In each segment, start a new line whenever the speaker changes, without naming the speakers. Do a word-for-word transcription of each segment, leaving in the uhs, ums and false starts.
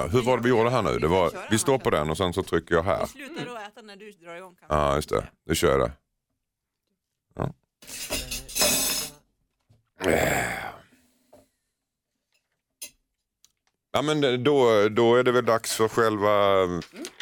här. Hur var det vi gjorde här nu? Det var, vi står på den och sen så trycker jag här.
Du slutar då äta när du drar igång.
Ja, ah, just det. Nu kör jag det. Ja. Ja, men då, då är det väl dags för själva... Mm.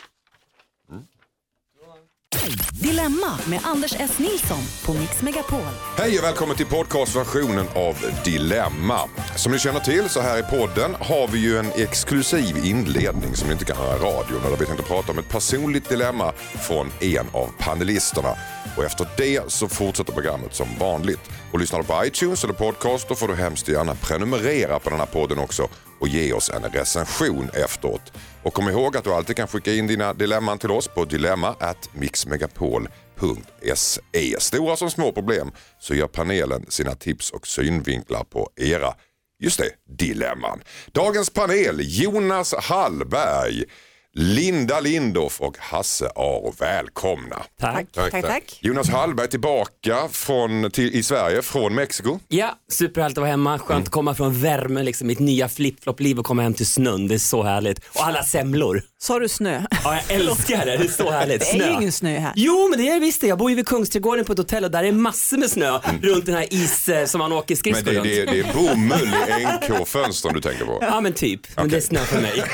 Dilemma med Anders S. Nilsson på Mix Megapol.
Hej och välkommen till podcastversionen av Dilemma. Som ni känner till så här i podden har vi ju en exklusiv inledning som ni inte kan höra i radion. Där vi tänkte prata om ett personligt dilemma från en av panelisterna. Och efter det så fortsätter programmet som vanligt. Och lyssnar du på iTunes eller podcast då får du hemskt gärna prenumerera på den här podden också och ge oss en recension efteråt. Och kom ihåg att du alltid kan skicka in dina dilemman till oss på dilemma at mixmegapol punkt se. Stora som små problem så gör panelen sina tips och synvinklar på era, just det, dilemman. Dagens panel, Jonas Hallberg, Linda Lindorff och Hasse Aro. Välkomna.
Tack.
Tack, tack, tack.
Jonas Hallberg tillbaka från, till, i Sverige från Mexiko.
Ja, superhärligt att vara hemma. Skönt mm. att komma från värmen, liksom, mitt nya flip-flop-liv och komma hem till snön. Det är så härligt. Och alla semlor.
Sa du snö?
Ja, jag älskar det. Det är så härligt. Snö.
Det är ju ingen snö här.
Jo, men det är visst det. Jag bor ju vid Kungsträdgården på ett hotell och där är massor med snö mm. runt den här is som man åker skridskor
runt. Men det,
runt.
det, det är bomull i N K-fönstren du tänker på?
Ja, men typ. Men okay. Det är snö för mig.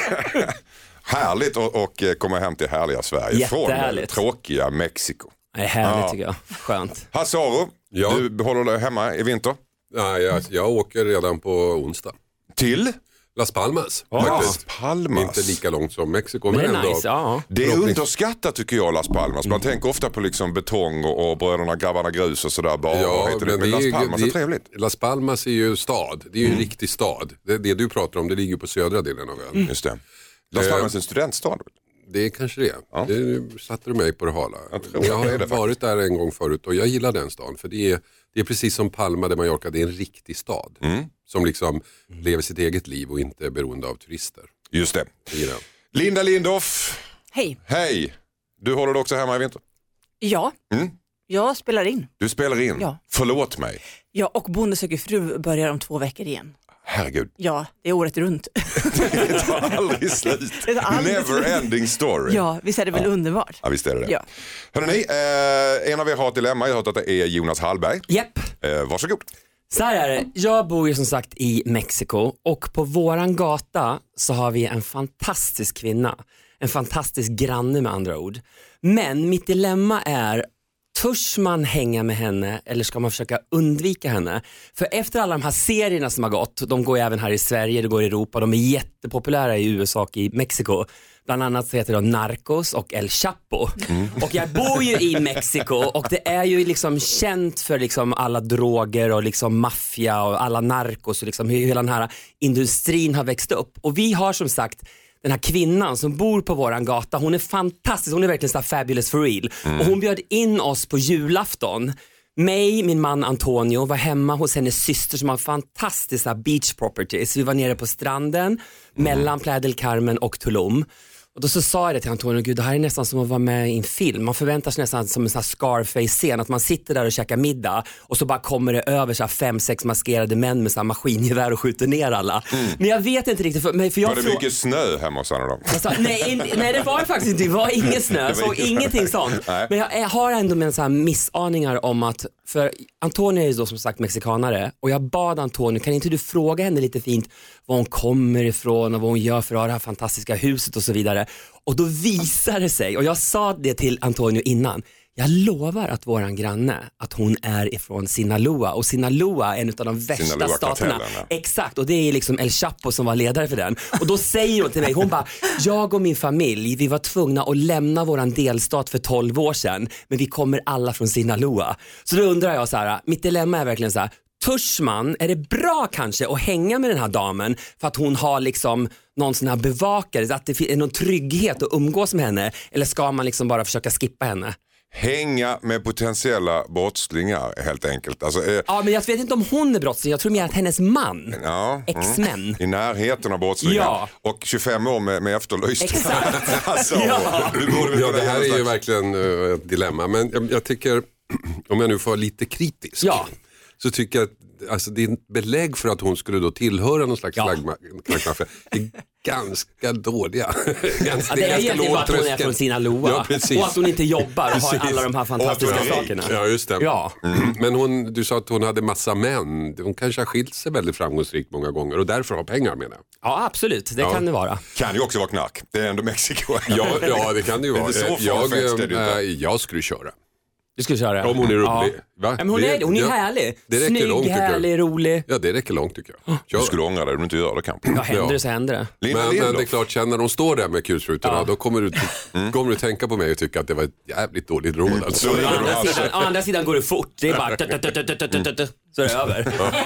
Härligt att och komma hem till härliga Sverige från tråkiga Mexiko.
Det är härligt ja. tycker jag. Skönt.
Hasse Aro,
ja.
du håller dig hemma i vinter?
Nej, jag, jag åker redan på onsdag.
Till?
Las Palmas.
Oh, Las Palmas.
Inte lika långt som Mexiko.
Men,
men
det är
ändå,
nice, ja.
Det är underskattat tycker jag, Las Palmas. Man mm. tänker ofta på liksom betong och, och bröderna grabbarna grus och sådär. Bara,
ja,
heter
men
det. Men
det
Las Palmas
är,
är trevligt.
Las Palmas är ju stad. Det är ju en mm. riktig stad. Det, det du pratar om, det ligger på södra delen av ön.
Mm. Just det. Las Palmas är en studentstad.
Det är kanske det. Ja. Det satte du mig på det hala.
Jag,
jag har
det
varit faktiskt. där en gång förut och jag gillar den stan. För det är, det är precis som Palma de Mallorca, det är en riktig stad. Mm. Som liksom mm. lever sitt eget liv och inte är beroende av turister.
Just det.
det
Linda Lindorff.
Hej.
Hej. Du håller dig också hemma i vinter?
Ja. Mm. Jag spelar in.
Du spelar in?
Ja.
Förlåt mig.
Ja, och Bonde söker fru börjar om två veckor igen.
Herregud.
Ja, det är året runt.
Det tar aldrig slut. Det tar aldrig Never slut. Ending story.
Ja, visst är det väl ja. underbart.
Ja, visst är det det.
Ja.
Hörrni, eh, en av er har ett dilemma. Jag har hört att det är Jonas Hallberg.
Japp.
Eh, varsågod.
Så här är det. Jag bor ju som sagt i Mexiko och på våran gata så har vi en fantastisk kvinna. En fantastisk granne med andra ord. Men mitt dilemma är, törs man hänga med henne eller ska man försöka undvika henne? För efter alla de här serierna som har gått, de går även här i Sverige, det går i Europa, de är jättepopulära i U S A och i Mexiko. Bland annat så heter det Narcos och El Chapo. Mm. Och jag bor ju i Mexiko och det är ju liksom känt för liksom alla droger och liksom maffia och alla narcos och liksom hur hela den här industrin har växt upp. Och vi har som sagt den här kvinnan som bor på våran gata, hon är fantastisk, hon är verkligen så här fabulous for real. Mm. Och hon bjöd in oss på julafton. Mig, min man Antonio var hemma hos hennes syster som har fantastiska beach properties. Vi var nere på stranden mm. mellan Playa del Carmen och Tulum. Och då så sa jag det till Antonio, gud det här är nästan som att vara med i en film. Man förväntar sig nästan som en sån här Scarface-scen, att man sitter där och käkar middag och så bara kommer det över så här fem, sex maskerade män med så här maskingevär och skjuter ner alla. Mm. Men jag vet inte riktigt. För, för jag
var det mycket snö hemma hos honom?
Alltså, nej, nej, det var faktiskt inte. Det var ingen snö. Jag såg ingenting sånt. Nej. Men jag, jag har ändå med så här missaningar om att, för Antonio är ju då som sagt mexikanare och jag bad Antonio, kan inte du fråga henne lite fint var hon kommer ifrån och vad hon gör för att ha det här fantastiska huset och så vidare. Och då visar det sig, och jag sa det till Antonio innan, jag lovar att våran granne, att hon är ifrån Sinaloa. Och Sinaloa är en av de värsta staterna. Exakt, och det är liksom El Chapo som var ledare för den. Och då säger hon till mig, hon bara, jag och min familj, vi var tvungna att lämna våran delstat för tolv år sedan. Men vi kommer alla från Sinaloa. Så då undrar jag så här, mitt dilemma är verkligen så här, törs man, är det bra kanske att hänga med den här damen för att hon har liksom någon sån här bevakare, att det är någon trygghet att umgås med henne, eller ska man liksom bara försöka skippa henne?
Hänga med potentiella brottslingar helt enkelt. Alltså, eh,
ja, men jag vet inte om hon är brottsling. Jag tror mer att hennes man,
ja,
ex-män.
Mm, i närheten av brottslingar. Ja. Och tjugofem år med, med efterlyst.
Exakt.
alltså,
ja. ja, det här är ju verkligen uh, ett dilemma. Men jag, jag tycker, om jag nu får vara lite kritisk.
Ja.
så tycker jag att alltså, det är belägg för att hon skulle då tillhöra någon slags
Ja.
flaggmaffia. Det är ganska dåliga. ganska,
Ja, det är
ganska
egentligen bara att hon är
tröskel.
från Sinaloa
Ja, precis.
och att hon inte jobbar och har
Precis.
alla de här fantastiska
Och att hon är
sakerna.
Ja, just det.
Ja.
Mm. Men hon, du sa att hon hade massa män. Hon kanske har skilt sig väldigt framgångsrikt många gånger och därför har pengar, menar jag.
Ja, absolut. Det
Ja.
kan det vara.
Kan ju också vara knark. Det är ändå Mexiko.
Ja, ja det kan det ju vara.
Det är så
jag,
farfetched, det är det
äh,
inte.
jag skulle köra.
Du skulle köra.
Om hon är rolig.
Ja.
Va?
Ja, men hon är, hon är
ja,
härlig.
det räcker
Snygg,
långt, tycker jag.
härlig, rolig.
Ja, det räcker långt tycker jag.
Du
Kör.
skulle ångra dig om du inte gör det kanske.
Ja, händer
Ja.
det så händer det.
Linda
Men, men det är
Lindorff.
klart, sen när de står där med kulsprutorna,
Ja.
då kommer du, kommer du tänka på mig och tycka att det var ett jävligt dåligt råd. Alltså.
Så
Å
är det
andra,
bra.
sidan, å andra sidan går det fort. Det är bara tut, tut, tut, tut, tut, tut, tut, så är det över.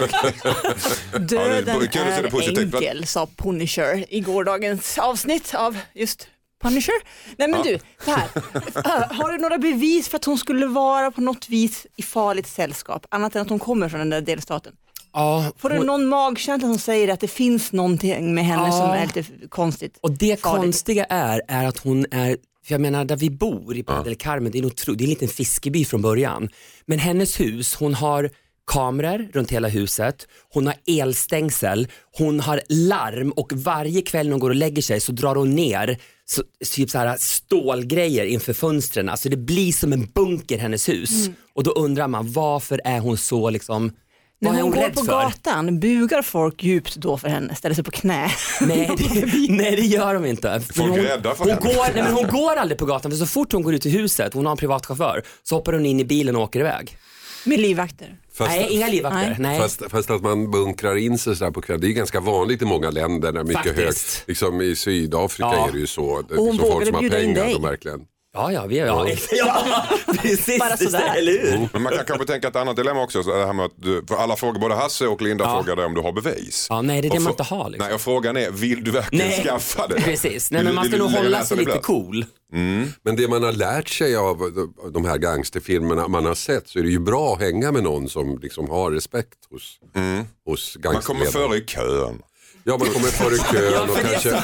Döden
Ja, det är kul att se det
är
positivt.
enkel, sa Punisher i gårdagens avsnitt av just Punisher. Nej men du, så här. Har du några bevis för att hon skulle vara på något vis i farligt sällskap, annat än att hon kommer från den där delstaten?
Ja,
Får du
hon-
någon magkänsla som säger att det finns någonting med henne
Ja.
som är lite konstigt?
Och det
farligt?
konstiga är, är att hon är, för jag menar där vi bor i Playa del Carmen, det är, en otro, det är en liten fiskeby från början. Men hennes hus, hon har kameror runt hela huset, hon har elstängsel, hon har larm och varje kväll när hon går och lägger sig så drar hon ner så, typ så här stålgrejer inför fönstren. Alltså det blir som en bunker hennes hus. Och då undrar man, varför är hon så liksom,
När
vad är
hon
hon
går
rädd
på
för?
gatan, bugar folk djupt då för henne, ställer sig på knä?
Nej det, nej, det gör de inte. För
Folk
hon,
är rädda för
hon,
henne.
går, nej, men hon går aldrig på gatan, för så fort hon går ut i huset, hon har en privatchaufför, så hoppar hon in i bilen och åker iväg.
Med livvakter?
Fast,
Nej, inga livvakter.
Nej.
Nej.
fast, fast att man bunkrar in sig så där på kvällen, det är ganska vanligt i många länder där mycket hög,
Faktiskt.
liksom i Sydafrika
Ja.
är det ju så. Det,
Och hon
så folk
vågade
som har
bjuda in
pengar,
dig.
de verkligen.
Ja, ja, vi är, ja, ja, precis,
Bara sådär.
eller hur?
Men man kan kanske tänka ett annat dilemma också. Så det här med att du, för alla frågar, både Hasse och Linda
Ja.
frågar dig om du har bevis.
Ja, nej, det är det
Och
man
frå-
inte har, liksom.
Nej, och frågan är, vill du verkligen
Nej,
skaffa det?
precis. Nej,
Vill
men
du-
man
vill
ska
du
nog
lägga
hålla
näsan
sig
i
lite
blöt?
cool.
Men det man har lärt sig av de här gangsterfilmerna man har sett, så är det ju bra att hänga med någon som liksom har respekt hos, hos
Man kommer
gangsterledare.
före i kön.
Ja, man kommer före kön
Ja,
och
för det är
kanske...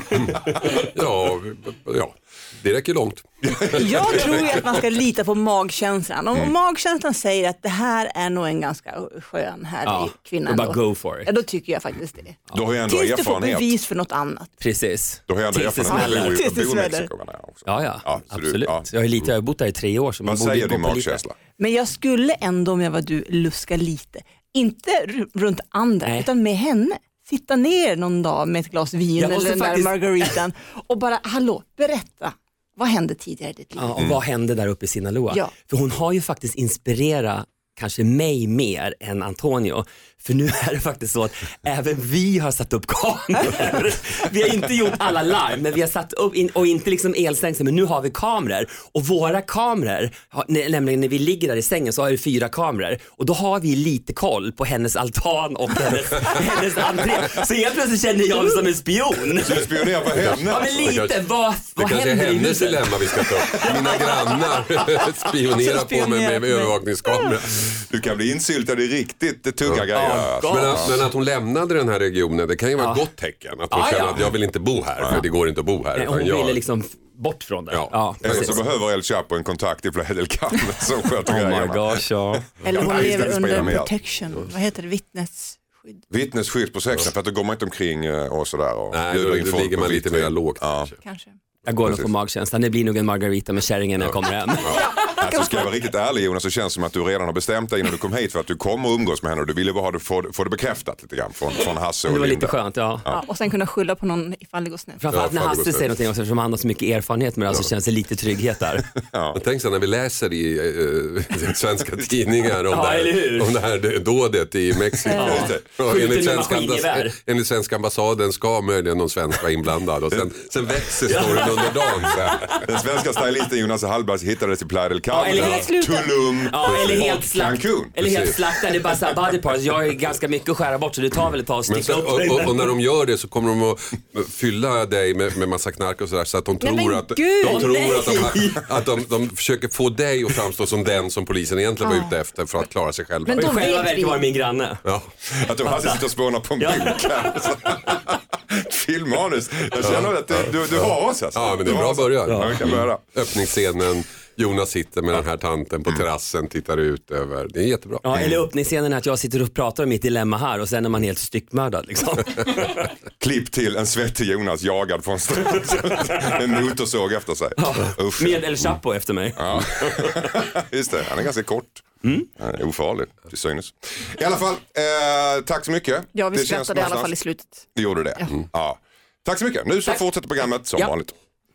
ja, ja, det räcker långt.
Jag tror ju att man ska lita på magkänslan. Om magkänslan säger att det här är nog en ganska skön, härlig
Ja,
kvinna.
då bara
då.
go for
Ja,
it.
då tycker jag faktiskt det.
Då har jag ändå
Tills du får
erfarenhet.
bevis för något annat.
Precis.
Då har jag ändå
Tills det
erfarenhet.
smäller.
Jag bor i-
Tills det
jag bor i
smäller.
Mexiko. menar jag också.
Ja, ja,
Ja, så du-
absolut.
ja.
Jag, är lite, jag har bott där i tre år, så man
Vad
borde
säger
gå
din
på lite.
magkänsla?
Men jag skulle ändå, om jag var du, luska lite. Inte r- runt andra,
Nej.
utan med henne. Sitta ner någon dag med ett glas vin
Jag
eller
måste
den
faktiskt-
där margaritan och bara, hallå, berätta. Vad hände tidigare i ditt liv?
Ja, och vad hände där uppe i Sinaloa?
Ja.
För hon har ju faktiskt inspirerat kanske mig mer än Antonio. För nu är det faktiskt så att även vi har satt upp kameror. Vi har inte gjort alla larm, men vi har satt upp, in, och inte liksom elstängsel, men nu har vi kameror. Och våra kameror, har- nä- nämligen när vi ligger där i sängen så har vi fyra kameror. Och då har vi lite koll på hennes altan och hennes, hennes entré. Så helt plötsligt känner jag mig som en spion.
Så du spionerar på henne?
Ja, men lite, vad,
Det
vad
kanske är
händer i
hennes
huset?
dilemma vi ska ta upp. Mina grannar spionerar på mig med, med övervakningskamera.
Du kan bli insyltad i riktigt tunga
Ja.
grejer.
Ja,
alltså.
Men att, men att hon lämnade den här regionen, det kan ju vara ett
Ja.
gott tecken. Att hon
Ja,
känner
ja.
att jag vill inte bo här, för det går inte att bo här.
Nej,
utan
hon
jag,
ville liksom bort från det.
Ja.
Ja,
Eller
precis.
så behöver El Chapo en kontakt i Playa del Carmen som sköter
Oh my
grejerna.
gosh, ja.
Eller hon
Ja,
lever
det spelar
under
med.
protection. Vad heter det? Vittnesskydd
Vittnesskydd på sexen, för att då går man inte omkring eh, och sådär. Och
Nej,
bjuder
då,
in
då
folk
ligger
på
man lite
vitt vin.
mer lågt.
Ja.
kanske.
kanske.
Jag går nog
Precis.
på magkänslan. Det blir nog en margarita med kärringen när jag kommer hem.
Alltså, ska jag vara riktigt ärlig Jonas, så känns det som att du redan har bestämt dig innan du kom hit för att du kommer att umgås med henne och du ville bara ha det, få, få det bekräftat lite grann från, från Hasse och
Det var
Linda.
lite skönt, ja.
Ja, och sen kunna skylla på någon ifall det går snett.
Framförallt
Ja,
när
fan, det går
Hasse säger
snett.
någonting också, eftersom han har så mycket erfarenhet med det, så känns det lite trygghet där.
Men tänk så när vi läser i uh, svenska tidningar om,
Ja,
det
eller
här,
hur?
om det här dådet i Mexiko. Och
Skjuten med
enligt, svenska
maskingevär.
ambass- enligt svenska ambassaden ska möjligen någon svensk vara inblandad. Och sen, sen växer storyn under dagen. Så här.
Den svenska stylisten Jonas Hallberg hittades i Playa del
Ja, eller
Carmen,
helt
sluta.
Tulum
Ja, eller
och
helt slakt.
Cancun.
Eller helt
Precis.
slakt, det är bara så här body parts. Jag har ju ganska mycket att skära bort, så det tar väl ett tag att
Men
sticka
så,
upp
och,
det.
och, och när de gör det så kommer de att fylla dig med, med massa knark och sådär, så att de tror,
men
att, de,
gud!
tror
Nej!
att, de, att de, de försöker få dig att framstå som den som polisen egentligen var ute efter för att klara sig själva.
Men
I
de
själva
vet
verket
vi.
var det min granne.
Ja.
Att du Hasse sitter och spånar på en
Ja.
bok här. Filmmanus. Jag känner att du, du, du har oss alltså.
Ja, men det är bra början.
Ja, vi kan börja.
Öppningsscenen, Jonas sitter med den här tanten på terrassen, tittar ut över. Det är jättebra.
Ja, eller öppningsscenen är att jag sitter och pratar om mitt dilemma här och sen är man helt styckmördad liksom.
Klipp till en svettig Jonas jagad från stranden. En motorsåg efter sig.
Ja,
Usch.
med El Chapo efter mig.
Ja. Just det, han är ganska kort. Mm. Han är ofarlig, till synes. I alla fall, eh, tack så mycket.
Ja, vi
Det
skrattade
känns
i alla
någonstans-
fall i slutet.
Det gjorde det. Mm. Ja. Tack så mycket. Nu så
Tack.
fortsätter programmet som
Ja.
vanligt.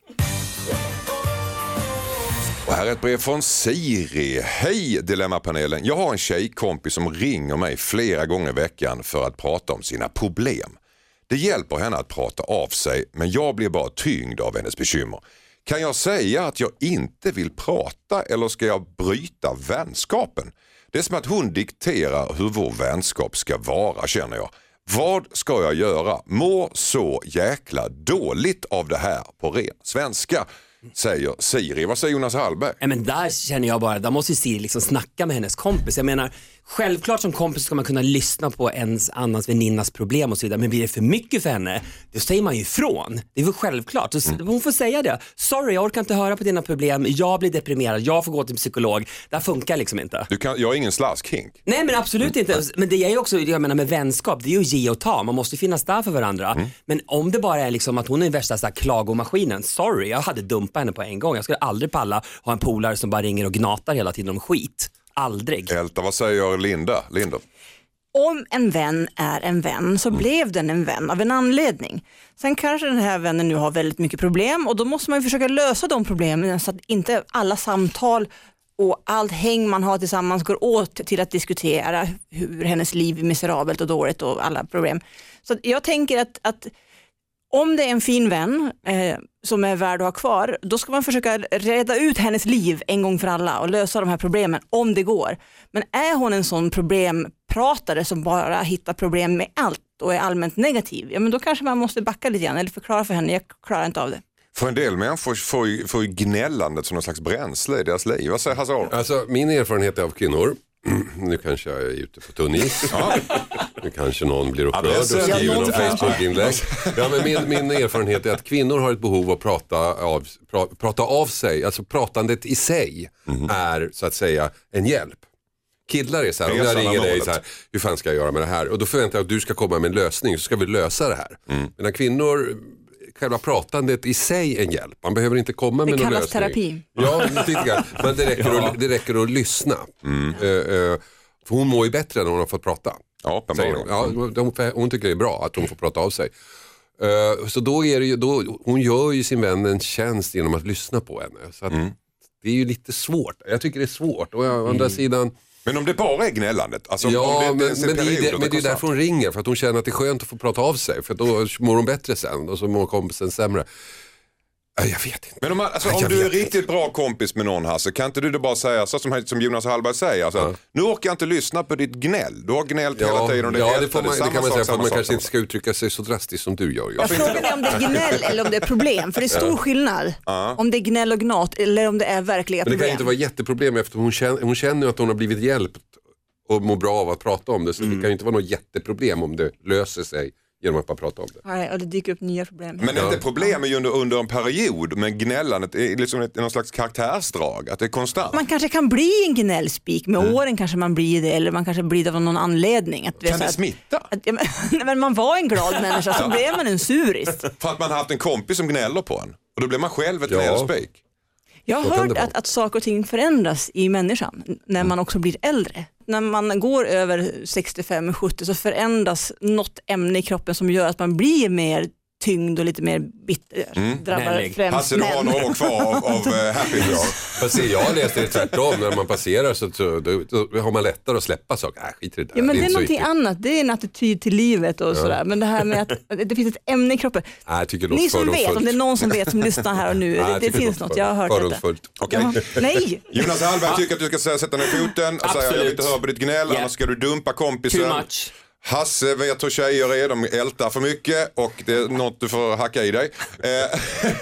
Och här är ett brev från Siri. Hej Dilemmapanelen. Jag har en tjejkompis som ringer mig flera gånger i veckan för att prata om sina problem. Det hjälper henne att prata av sig, men jag blir bara tyngd av hennes bekymmer. Kan jag säga att jag inte vill prata eller ska jag bryta vänskapen? Det är som att hon dikterar hur vår vänskap ska vara, känner jag. Vad ska jag göra? Må så jäkla dåligt av det här på ren svenska, säger Siri. Vad säger Jonas Hallberg?
Nej, men där känner jag bara, där måste ju Siri liksom snacka med hennes kompis. Jag menar, självklart som kompis ska man kunna lyssna på ens annans väninnas problem och så vidare. Men blir det för mycket för henne, då säger man ju ifrån. Det är väl självklart. Så hon får säga det. Sorry, jag orkar inte höra på dina problem. Jag blir deprimerad. Jag får gå till psykolog. Det här funkar liksom inte.
Du kan, jag är ingen slaskink.
Nej, men absolut inte. Men det är ju också, jag menar med vänskap, det är ju att ge och ta. Man måste finnas där för varandra. Mm. Men om det bara är liksom att hon är värsta så här klagomaskinen. Sorry, jag hade dumpat henne på en gång. Jag skulle aldrig palla ha en polare som bara ringer och gnatar hela tiden om skit. Aldrig.
Älta, vad säger Linda? Linda?
Om en vän är en vän så blev den en vän av en anledning. Sen kanske den här vännen nu har väldigt mycket problem och då måste man ju försöka lösa de problemen så att inte alla samtal och allt häng man har tillsammans går åt till att diskutera hur hennes liv är miserabelt och dåligt och alla problem. Så att jag tänker att, att om det är en fin vän eh, som är värd att ha kvar, då ska man försöka reda ut hennes liv en gång för alla och lösa de här problemen om det går. Men är hon en sån problempratare som bara hittar problem med allt och är allmänt negativ, ja men då kanske man måste backa lite grann eller förklara för henne, jag klarar inte av det.
För en del människor får ju, får ju gnällandet som någon slags bränsle i deras liv. Vad säger Hasse Aron?
Alltså min erfarenhet av kvinnor, nu kanske jag är ute på tunn is. Ja. Nu kanske någon blir upprörd
Ja,
och skriver
ja,
någon
någon
Facebook-inlägg. Ja, men min, min erfarenhet är att kvinnor har ett behov av att prata av, pra, prata av sig. Alltså pratandet i sig mm. är så att säga en hjälp. Killar är så här, om jag ringer dig så här, hur fan ska jag göra med det här? Och då förväntar jag att du ska komma med en lösning så ska vi lösa det här. Mm. Medan kvinnor, själva pratandet i sig en hjälp. Man behöver inte komma med
det
någon lösning.
Det kallas terapi.
Ja, lite men det räcker,
ja.
att, det räcker att lyssna. Mm. Uh, uh, för hon mår ju bättre när hon har fått prata.
Ja, hon.
Ja, hon, hon tycker det är bra att hon får prata av sig. Uh, så då är det ju, då, hon gör ju sin vän en tjänst genom att lyssna på henne. Så att mm. det är ju lite svårt. Jag tycker det är svårt. Och å mm. andra sidan...
Men om det bara är gnällandet? Alltså,
ja,
om det,
men, men, det, det, men det är därför hon ringer. För att hon känner att det är skönt att få prata av sig. För då mår hon bättre sen och så mår kompisen sämre. Jag vet inte.
Men om, man, alltså, om du är riktigt inte. bra kompis med någon, Hasse, kan inte du då bara säga så som, som Jonas Hallberg säger? Alltså, ja. Nu orkar jag inte lyssna på ditt gnäll. Du har gnällt
ja,
hela tiden. Och det
ja,
är
det, får man, det kan man
sak,
säga för att man
sak,
kanske inte ska uttrycka sig så drastiskt som du gör.
Jag frågar mig om det är gnäll eller om det är problem. För det är stor ja. skillnad. Ja. Om det är gnäll och gnat eller om det är verkliga problem.
Men det kan inte vara jätteproblem eftersom hon känner, hon känner att hon har blivit hjälpt och mår bra av att prata om det. Så mm. det kan ju inte vara något jätteproblem om det löser sig genom att bara prata om det.
Nej, och det dyker upp nya problem.
Men ja. inte problem är ju under, under en period, men gnällandet är liksom ett, någon slags karaktärsdrag, att det är konstant.
Man kanske kan bli en gnällspik, med mm. åren kanske man blir det, eller man kanske blir det av någon anledning. Att
kan det
att,
smitta?
Att, ja, men, men man var en glad människa, så blev man en surist.
För att man har haft en kompis som gnäller på en, och då blir man själv ett ja. gnällspik.
Jag har hört att, att saker och ting förändras i människan när man också blir äldre. När man går över sextiofem sjuttio så förändras något ämne i kroppen som gör att man blir mer tyngd och lite mer bitter.
Mm.
Drabbar främst
Hasse, du har några år kvar av, av uh, happy ja.
Fast jag läste det tvärtom. När man passerar så, så då, då har man lättare att släppa saker. Äh, skit i det där.
Ja, men det är,
det är
någonting annat. Det är en attityd till livet och ja. sådär. Men det här med att det finns ett ämne i kroppen.
Äh, jag tycker det
Ni som vet, om det är någon som vet som lyssnar här och nu.
Äh,
det det finns något, jag har hört detta.
Okay.
Nej!
Jonas Hallberg tycker att du ska sätta ner foten och säga jag vill inte höra på ditt gnäll, yeah. annars ska du dumpa kompisen.
Too much.
Hasse vet hur tjejer är, de ältar för mycket och det är något du får hacka i dig. Eh,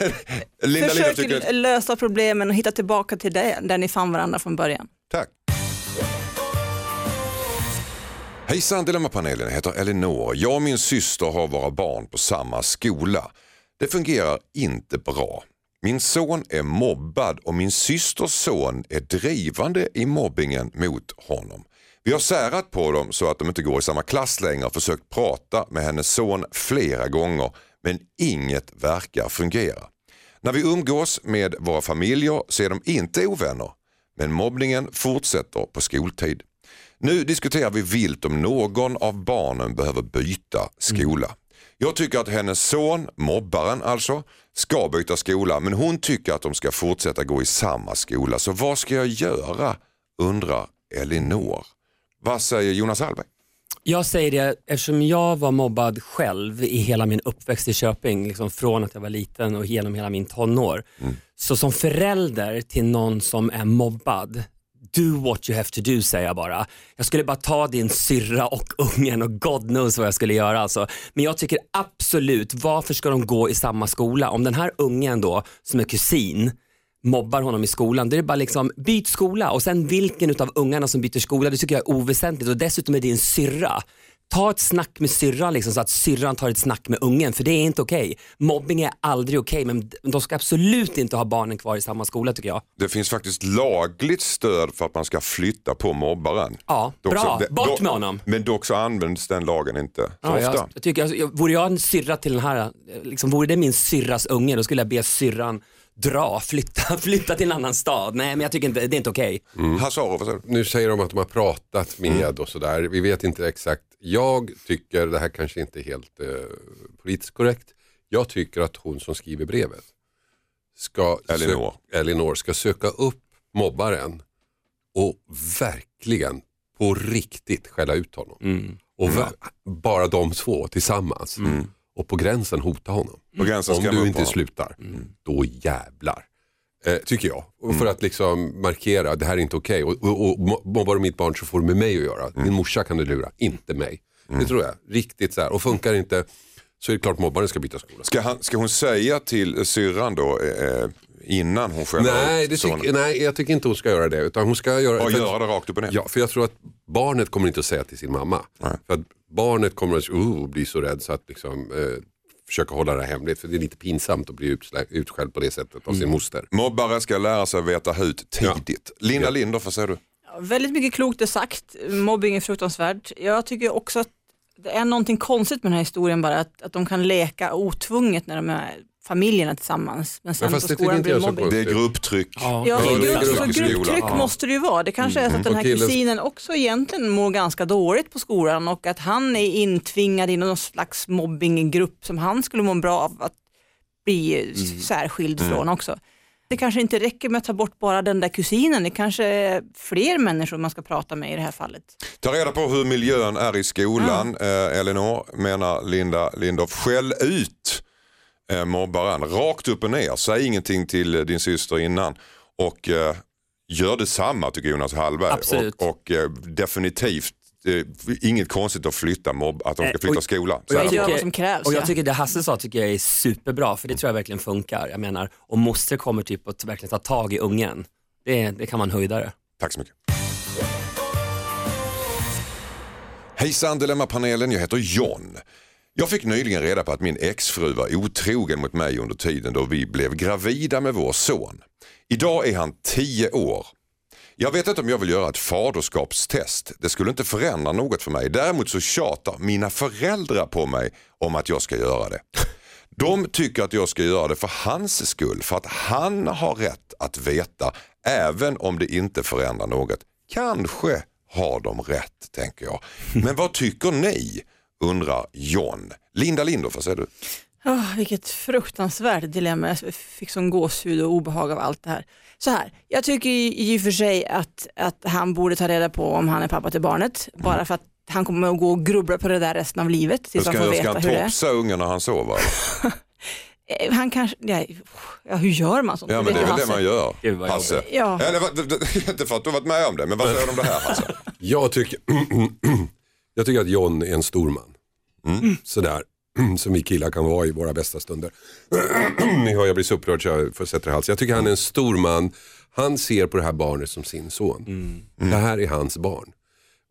Linda, Försök Linda tycker... lösa problemen och hitta tillbaka till det där ni fann varandra från början.
Tack. Hejsan Dilemmapanelen, jag heter Elinor. Jag och min syster har våra barn på samma skola. Det fungerar inte bra. Min son är mobbad och min systers son är drivande i mobbingen mot honom. Vi har särat på dem så att de inte går i samma klass längre och försökt prata med hennes son flera gånger, men inget verkar fungera. När vi umgås med våra familjer så är de inte ovänner, men mobbningen fortsätter på skoltid. Nu diskuterar vi vilt om någon av barnen behöver byta skola. Mm. Jag tycker att hennes son, mobbaren alltså, ska byta skola, men hon tycker att de ska fortsätta gå i samma skola. Så vad ska jag göra, undrar Elinor. Vad säger Jonas Hallberg?
Jag säger det eftersom jag var mobbad själv i hela min uppväxt i Köping, liksom från att jag var liten och genom hela min tonår. Mm. Så som förälder till någon som är mobbad, do what you have to do, säger jag bara. Jag skulle bara ta din syrra och ungen och God knows vad jag skulle göra alltså. Men jag tycker absolut, varför ska de gå i samma skola? Om den här ungen då, som är kusin, mobbar honom i skolan, det är bara liksom byt skola. Och sen vilken utav ungarna som byter skola, det tycker jag är oväsentligt. Och dessutom är din syrra. Ta ett snack med syrran liksom, så att syrran tar ett snack med ungen, för det är inte okej. Okay. Mobbing är aldrig okej, okay, men de ska absolut inte ha barnen kvar i samma skola, tycker jag.
Det finns faktiskt lagligt stöd för att man ska flytta på mobbaren.
Ja, dock bra. Så, bort med honom.
Men dock så används den lagen inte så
ja,
ofta.
Jag, jag tycker, alltså, vore jag en syrra till den här, liksom, vore det min syrras unge, då skulle jag be syrran dra, flytta, flytta till en annan stad. Nej, men jag tycker inte, det är inte okej.
Okay. Mm. Hassaro, vad säger du?
Nu säger de att de har pratat med mm. och sådär. Vi vet inte exakt. Jag tycker, det här kanske inte är helt eh, politiskt korrekt. Jag tycker att hon som skriver brevet ska,
Elinor.
Sö- Elinor ska söka upp mobbaren och verkligen på riktigt skälla ut honom. Mm. Och
mm.
ver- bara de två tillsammans. Mm. Och på gränsen hota honom.
På gränsen
om
ska
du inte
honom.
slutar, mm. då jävlar. Eh, tycker jag. Och mm. för att liksom markera, det här är inte okej. Okay. Och, och, och mobbar du mitt barn så får du med mig att göra. Mm. Din morsa kan du lura, inte mig. Mm. Det tror jag. Riktigt så här. Och funkar inte, så är det klart mobbaren ska byta skola.
Ska, han, ska hon säga till syrran då eh, innan hon själv...
Nej, det tyck, nej, jag tycker inte hon ska göra det. Utan hon ska göra,
och
för,
göra det rakt upp och ner.
Ja, för jag tror att barnet kommer inte att säga till sin mamma. Nej. För att barnet kommer att uh, bli så rädd så att liksom... Eh, försöka hålla det hemligt, för det är lite pinsamt att bli utslä- utskälld på det sättet av sin mm. moster.
Mobbare ska lära sig veta hut tidigt. Ja. Linda ja. Linder, vad säger du?
Ja, väldigt mycket klokt är sagt. Mobbing är fruktansvärt. Jag tycker också att det är någonting konstigt med den här historien bara, att, att de kan leka otvunget när de är familjerna tillsammans. Men sen
ja,
på skolan blir mobbing.
Det är grupptryck.
Ja, ja, ja grupp, grupp, grupp, grupptryck ja. måste det ju vara. Det kanske är så att den här kusinen också egentligen mår ganska dåligt på skolan och att han är intvingad i någon slags mobbinggrupp som han skulle må bra av att bli mm. särskild mm. från också. Det kanske inte räcker med att ta bort bara den där kusinen. Det kanske är fler människor man ska prata med i det här fallet.
Ta reda på hur miljön är i skolan. Ja. Eh, Elinor, menar Linda Lindorff. Skäll ut eh, mobbaren. Rakt upp och ner. Säg ingenting till din syster innan. Och eh, gör detsamma, tycker Jonas Hallberg.
Absolut.
Och, och eh, definitivt eh, inget konstigt att flytta mobb, att de ska flytta
och,
skolan.
Och jag, tycker, vad som krävs,
och jag tycker det Hasse sa tycker jag är superbra, för det tror jag verkligen funkar. Jag menar, om moster kommer typ att verkligen ta tag i ungen, det, det kan man höjda det.
Tack så mycket. Hejsan Dilemmapanelen, jag heter John. Jag fick nyligen reda på att min exfru var otrogen mot mig under tiden då vi blev gravida med vår son. Idag är han tio år. Jag vet inte om jag vill göra ett faderskapstest. Det skulle inte förändra något för mig. Däremot så tjatar mina föräldrar på mig om att jag ska göra det. De tycker att jag ska göra det för hans skull. För att han har rätt att veta, även om det inte förändrar något. Kanske har de rätt, tänker jag. Men vad tycker ni? Undrar John. Linda Linder, vad säger du?
Oh, vilket fruktansvärt dilemma. Jag fick sån gåshud och obehag av allt det här. Så här, jag tycker i och för sig att, att han borde ta reda på om han är pappa till barnet. Mm. Bara för att han kommer att gå och grubbla på det där resten av livet. Tills
ska,
han får
ska
veta
han
hur det är.
topsa ungen när han sover?
Han kanske, ja, hur gör man sånt?
Ja, men det är väl det man gör, Hasse.
Ja.
Eller, inte för att du har varit med om det, men vad säger du om det här, Hasse?
Jag tycker, jag tycker att John är en stor man. Mm. Sådär. Som vi killar kan vara i våra bästa stunder. Ni hör, jag blir så upprörd så jag får sätta hals. Jag tycker han är en stor man. Han ser på det här barnet som sin son. Mm. Mm. Det här är hans barn.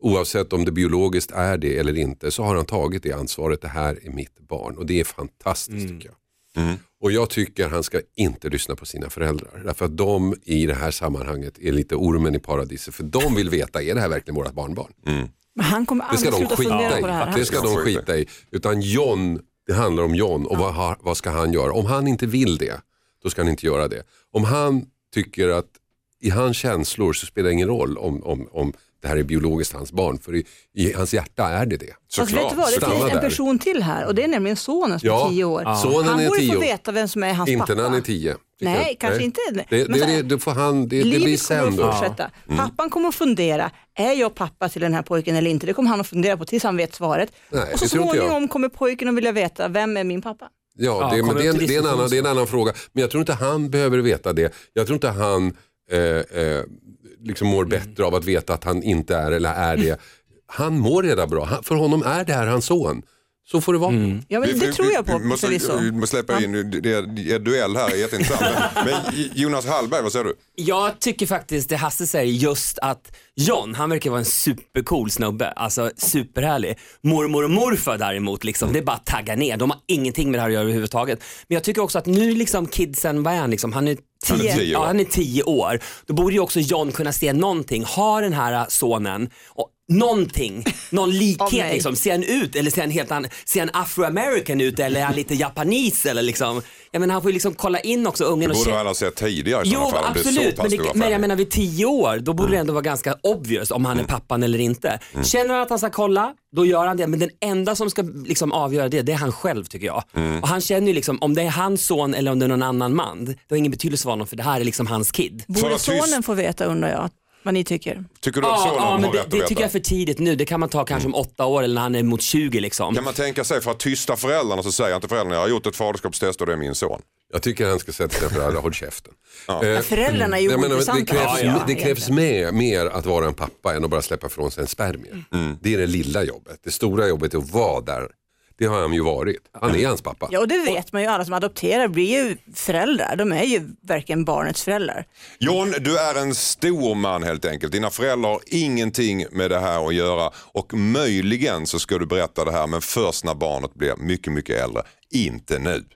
oavsett om det biologiskt är det eller inte, så har han tagit det ansvaret. Det här är mitt barn och det är fantastiskt mm. tycker jag. Mm. Och jag tycker han ska inte lyssna på sina föräldrar. Därför att de i det här sammanhanget är lite ormen i paradiset. För de vill veta, är det här verkligen vårt barnbarn?
Mm. Men han kommer aldrig
det ska de
sluta fundera
i.
på det här.
Det ska de skita i. Utan John, det handlar om John och ja. vad, vad ska han göra? Om han inte vill det, då ska han inte göra det. Om han tycker att i hans känslor så spelar det ingen roll om, om, om det här är biologiskt hans barn. För i, i hans hjärta är det det.
Fast vet du vad, det finns en person till här och det är nämligen sonen som
ja,
är tio år.
Ja. Sonen
han
är
borde
tio.
få veta vem som är hans
inte
pappa.
Inte när han är tio.
Nej,
jag.
kanske
Nej.
inte.
Det, det, det, det, får han, det, det blir sen då.
Fortsätta. Mm. Pappan kommer att fundera, är jag pappa till den här pojken eller inte? Det kommer han att fundera på tills han vet svaret.
Nej,
och så småningom kommer pojken att vilja veta, vem är min pappa?
Ja, ja det, men det, är en, det, är en annan, det är en annan fråga. Men jag tror inte han behöver veta det. Jag tror inte han eh, eh, liksom mår bättre mm. av att veta att han inte är eller är det. Han mår redan bra. Han, för honom är det här hans son. Så får det vara. Mm.
Ja, men det vi, tror jag på.
Vi måste, vi måste släppa in, det är, det är duell här, jätteintressant. Men Jonas Hallberg, vad säger du?
Jag tycker faktiskt det Hasse säger just att John, han verkar vara en supercool snubbe. Alltså superhärlig. Mormor och morfar däremot, liksom, det är bara att tagga ner. De har ingenting med det här att göra överhuvudtaget. Men jag tycker också att nu liksom kidsen, vad är han liksom? Han är tio, han är tio, ja, han är tio år. Då borde ju också John kunna se någonting. Har den här sonen och någonting, någon likhet liksom. Ser han ut eller ser han helt annan, ser han afroamerican ut eller är han lite japanis eller liksom, jag menar han får ju liksom kolla in också ungen.
Det borde
och
han ha sett tidigare.
Jo, fall, absolut, men, det, men jag menar vid tio år då borde
mm.
det ändå vara ganska obvious om han är pappan eller inte. Mm. Känner han att han ska kolla, då gör han det, men den enda som ska liksom avgöra det, det är han själv tycker jag. Mm. Och han känner ju liksom, om det är hans son eller om det är någon annan man, det har ingen betydelse för honom för det här är liksom hans kid.
Borde sonen få veta, undrar jag. Vad ni tycker?
Tycker du att
ja,
sonen
ja,
har
men det,
rätt att
det
veta?
tycker jag är för tidigt nu. Det kan man ta kanske om åtta år eller när han är mot tjugo liksom.
Kan man tänka sig för att tysta föräldrarna så säger inte föräldrarna jag har gjort ett faderskapstest och det är min son.
Jag tycker han ska sätta sig för alla håll käften.
Ja. Eh, föräldrarna är ju ointressanta.
Det krävs, ja, ja. det krävs med, mer att vara en pappa än att bara släppa från sig en spermier. Mm. Det är det lilla jobbet. Det stora jobbet är att vara där. Det har han ju varit. Han är hans pappa.
Ja, och det vet man ju. Alla som adopterar blir ju föräldrar. De är ju verkligen barnets föräldrar.
John, du är en stor man helt enkelt. Dina föräldrar har ingenting med det här att göra. Och möjligen så ska du berätta det här, men först när barnet blir mycket, mycket äldre. Inte nu.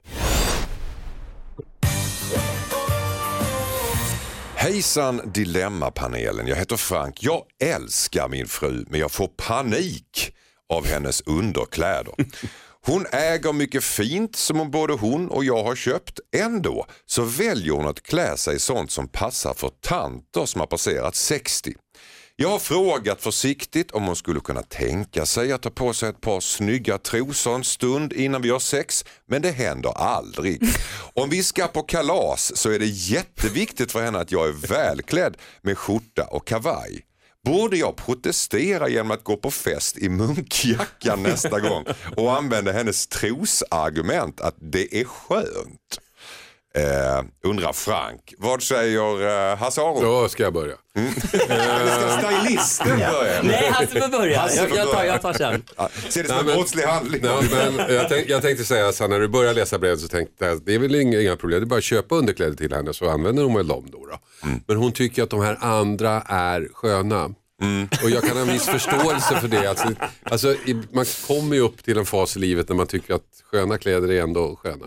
Hejsan Dilemmapanelen. Jag heter Frank. Jag älskar min fru, men jag får panik av hennes underkläder. Hon äger mycket fint som både hon och jag har köpt. Ändå så väljer hon att klä sig sånt som passar för tanter som har passerat sextio. Jag har frågat försiktigt om hon skulle kunna tänka sig att ta på sig ett par snygga trosor en stund innan vi har sex, men det händer aldrig. Om vi ska på kalas så är det jätteviktigt för henne att jag är välklädd med skjorta och kavaj. Borde jag protestera genom att gå på fest i munkjackan nästa gång och använda hennes trosargument att det är skönt? Eh, undrar Frank. Vad säger eh, Hasse Aron?
Då ska jag börja.
Mm. Ska stylisten börja?
Nej, Hasse får börja.
Hasse får
jag, jag, tar,
börja.
jag tar sen.
Ja, ser det som nej, en brottslig handling.
Nej, men jag, tänk, jag tänkte säga så här, när du börjar läsa brevet så tänkte jag det är väl inga, inga problem. Det är bara att köpa underkläder till henne så använder hon väl dem då. då. Mm. Men hon tycker att de här andra är sköna. Mm. Och jag kan ha en viss förståelse för det. Alltså, alltså, man kommer ju upp till en fas i livet när man tycker att sköna kläder är ändå sköna.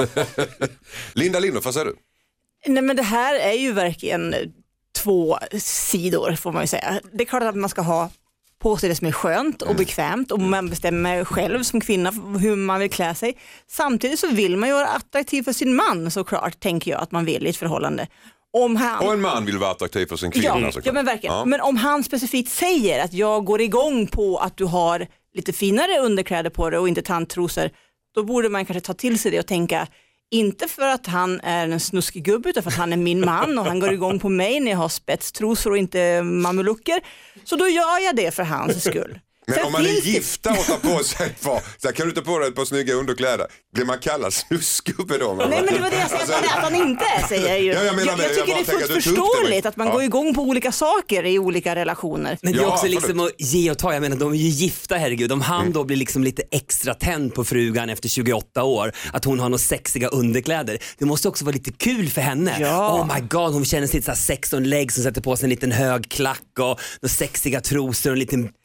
Linda Lindorff, vad säger du?
Nej, men det här är ju verkligen två sidor får man ju säga. Det är klart att man ska ha på sig det som är skönt och bekvämt och man bestämmer själv som kvinna hur man vill klä sig. Samtidigt så vill man ju vara attraktiv för sin man såklart, tänker jag att man vill i ett förhållande. Om han...
Och en man vill vara attraktiv för sin kvinna.
Ja, ja men verkligen. Ja. Men om han specifikt säger att jag går igång på att du har lite finare underkläder på dig och inte tandtrosor, då borde man kanske ta till sig det och tänka, inte för att han är en snuskig gubbe utan för att han är min man och han går igång på mig när jag har spetstrosor och inte mamelucker. Så då gör jag det för hans skull.
Men sen om man är gifta och tar på sig ett par, så kan du ta på dig ett par snygga underkläder, blir man kallad snuskgubbe då?
Nej, men det var det jag sa, att han inte är, säger jag ju.
Ja, jag, menar,
jag, jag tycker
jag
det är fullt förståeligt att man ja. går igång på olika saker i olika relationer.
Men det är
ja,
också liksom att ge och ta, jag menar de är ju gifta, herregud. Om han mm. då blir liksom lite extra tänd på frugan efter tjugoåtta år, att hon har några sexiga underkläder, det måste också vara lite kul för henne.
Ja.
Oh my god, hon känner sig lite så här sexton lägg som sätter på sig en liten hög klack och några sexiga trosor och en liten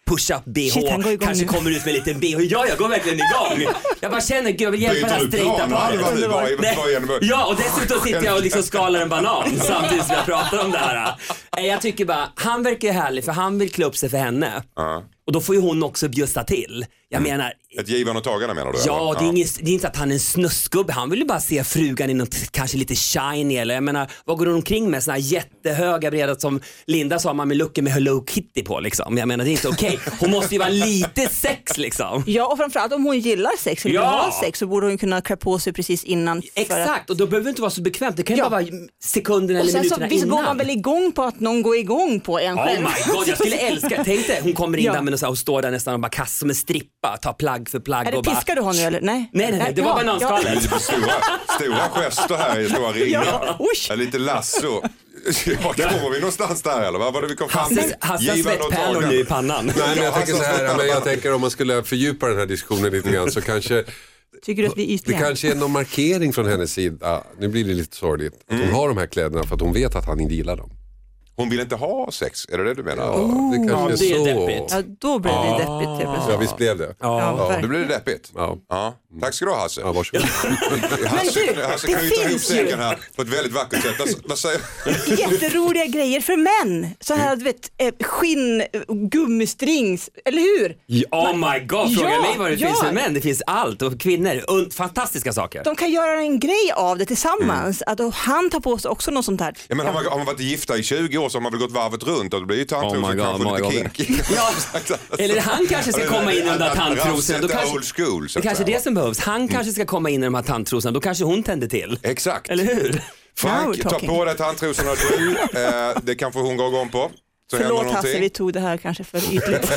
push-up B H,
Shit, han går igång
kanske
nu.
kommer ut med en liten B H. Ja, jag går verkligen igång. Jag bara känner, gud jag vill hjälpa det här straighta paret. Ja, och dessutom sitter jag och liksom skalar en banan samtidigt som jag pratar om det här. Jag tycker bara, han verkar härlig för han vill klä upp sig för henne. Uh-huh. Och då får ju hon också bjussa till. Jag mm. menar...
Ett givande och tagande menar du?
Ja,
eller?
det är, inget, det är inte att han är en snuskgubbe. Han vill ju bara se frugan i något kanske lite shiny. Eller jag menar, vad går hon omkring med? Såna här jättehöga breda som Linda sa, man med luckor med Hello Kitty på liksom. Jag menar, det är inte okej. Okay. Hon måste ju vara lite sex liksom.
Ja, och framförallt om hon gillar sex eller
ja.
vill ha sex så borde hon kunna klä på sig precis innan.
Exakt,
att...
och då behöver det inte vara så bekvämt. Det kan ju ja. bara vara sekunderna eller minuterna innan.
Visst går man väl igång på att någon går igång på en själv.
Oh my god, jag skulle älska. Tänk dig, hon kommer in ja. där med och, så här, och står där nästan och bara kastar som en strippa, tar plagg för plagg.
Är det
och bara...
Piskar du honom nu eller? Nej,
nej, nej, nej det
ja.
var bananskalet.
Ja. Stora, stora gester här i stora ringar.
Ja.
Lite lasso. Var kommer vi någonstans där eller? Vad var det vi kom fram till?
Hassas svettpärlor nu i pannan.
Nej, men jag tänker så här, men jag tänker om man skulle fördjupa den här diskussionen lite grann så kanske
Tycker du att vi är ytliga?
Det kanske är någon markering från hennes sida. Nu blir det lite sorgligt. Att hon mm. har de här kläderna för att hon vet att han inte gillar dem.
Hon vill inte ha sex, är det det du menar?
Ja, det kanske
ja,
är
det är
så.
deppigt.
Ja, då blir det
ah.
deppigt.
Ja, visst blev det.
Ja,
ja,
ja då blir det deppigt.
Ja.
Ja. Tack ska du ha, Hasse.
Ja, varsågod.
Hasse,
du,
Hasse
det
kan ju ta ihop
finns
säcken här på ett väldigt vackert sätt. Vad, vad säger
jätteroliga grejer för män. Så här, du vet, skinn, gummistrings, eller hur?
Oh my god, fråga
ja,
mig vad det
ja.
finns för män. Det finns allt och kvinnor. Und, fantastiska saker.
De kan göra en grej av det tillsammans. Mm. Att han tar på sig också något sånt här.
Ja, men har, man, har man varit gifta i tjugo år så har man väl gått varvet runt och det blir ju tandtrosen
oh
kanske lite kinky.
Ja. Eller han kanske ska komma in i de där tandtrosorna. Då kanske,
old school,
det kanske är det som behövs. Han mm. kanske ska komma in i de här tandtrosorna. Då kanske hon tänder till.
Exakt.
Eller hur?
Frank, ta på dig tandtrosorna du. Eh, det kanske hon går igång på. Så
förlåt Hasse, vi tog det här kanske för ytligt.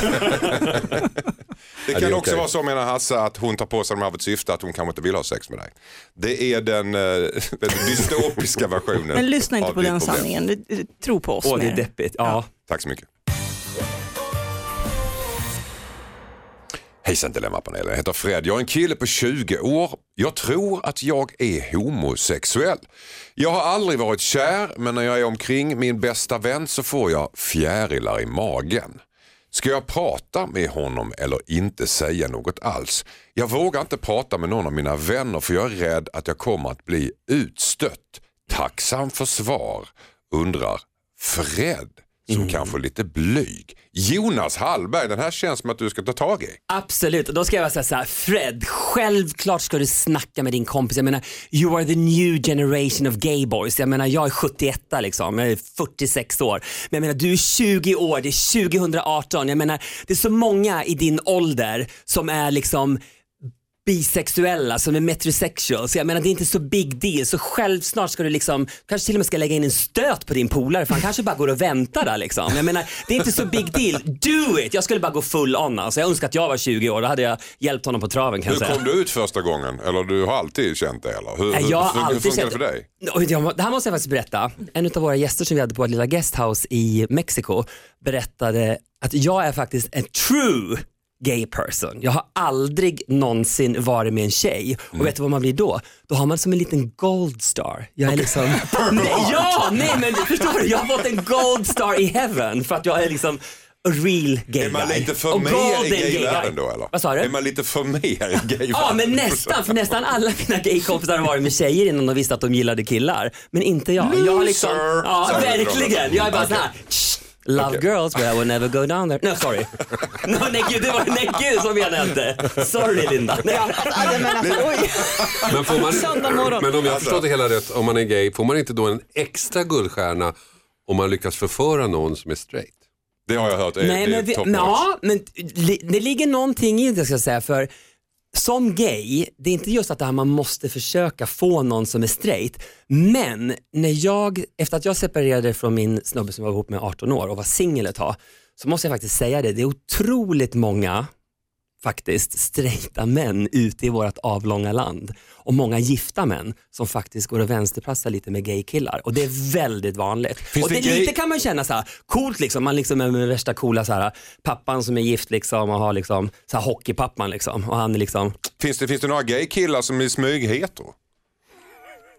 Det kan ja, det också okay. vara så, menar Hasse, att hon tar på sig de här av ett syfte att hon kanske inte vill ha sex med dig. Det är den, den dystopiska versionen.
Men lyssna inte på den problem. sanningen, tro på oss.
Åh, det är deppigt. Ja. Ja.
Tack så mycket. Hejsan Dilemmapanelen, jag heter Fred. Jag är en kille på tjugo år. Jag tror att jag är homosexuell. Jag har aldrig varit kär, men när jag är omkring min bästa vän så får jag fjärilar i magen. Ska jag prata med honom eller inte säga något alls? Jag vågar inte prata med någon av mina vänner för jag är rädd att jag kommer att bli utstött. Tacksam för svar, undrar Fred. Som mm. kanske lite blyg. Jonas Hallberg, den här känns som att du ska ta tag i.
Absolut, och då ska jag säga så här, Fred, självklart ska du snacka med din kompis. Jag menar, you are the new generation of gay boys. Jag menar, jag är sjuttioett liksom, jag är fyrtiosex år. Men jag menar, du är tjugo år, det är tjugoarton. Jag menar, det är så många i din ålder som är liksom bisexuella, som är metrosexual. Så jag menar, det är inte så big deal. Så själv snart ska du liksom, kanske till och med ska lägga in en stöt på din polare, för han kanske bara går och väntar där liksom. Jag menar, det är inte så big deal. Do it! Jag skulle bara gå full on. Alltså, jag önskar att jag var tjugo år, då hade jag hjälpt honom på traven, kan
hur
jag säga.
Kom du ut första gången? Eller du har alltid känt det? Eller? Hur,
jag
hur,
har
hur,
alltid
hur
känt
det för dig?
Det här måste jag faktiskt berätta. En av våra gäster som vi hade på ett lilla guesthouse i Mexiko berättade att jag är faktiskt en true gay person. Jag har aldrig någonsin varit med en tjej. Och mm. vet du vad man blir då? Då har man som en liten gold star. Jag är liksom... nej, ja, nej men förstår du? Jag har fått en gold star i heaven för att jag är liksom a real gay.
Är man
guy.
lite för mer i gayvärlden då eller?
Vad sa du?
Är man lite för mer i gayvärlden?
Ja, men nästan. För nästan alla mina gaykompisar har varit med tjejer innan de visste att de gillade killar. Men inte jag. Jag har liksom... Ja,
så
verkligen. Jag är bara okay. så här... Love okay. girls but I will never go down there. No, sorry. No, nej gud, det var nej gud som jag nämnde. Sorry Linda. Nej.
Men, får man, men om jag förstår det hela rätt, om man är gay, får man inte då en extra guldstjärna om man lyckas förföra någon som är straight?
Det har jag hört. Är,
nej,
det
men, vi, ja, men det ligger någonting i det, jag ska säga, för som gay, det är inte just att det här man måste försöka få någon som är straight, men när jag, efter att jag separerade från min snubbe som var ihop med arton år och var singel ett tag, så måste jag faktiskt säga det, det är otroligt många faktiskt straighta män ute i vårt avlånga land och många gifta män som faktiskt går och vänsterprassar lite med gaykillar, och det är väldigt vanligt. Finns och det, det gay... lite kan man känna så här coolt liksom, man liksom är med värsta coola så här pappan som är gift liksom och har liksom så här hockeypappan liksom, och han är liksom...
Finns det finns det några gaykillar som är smygheter?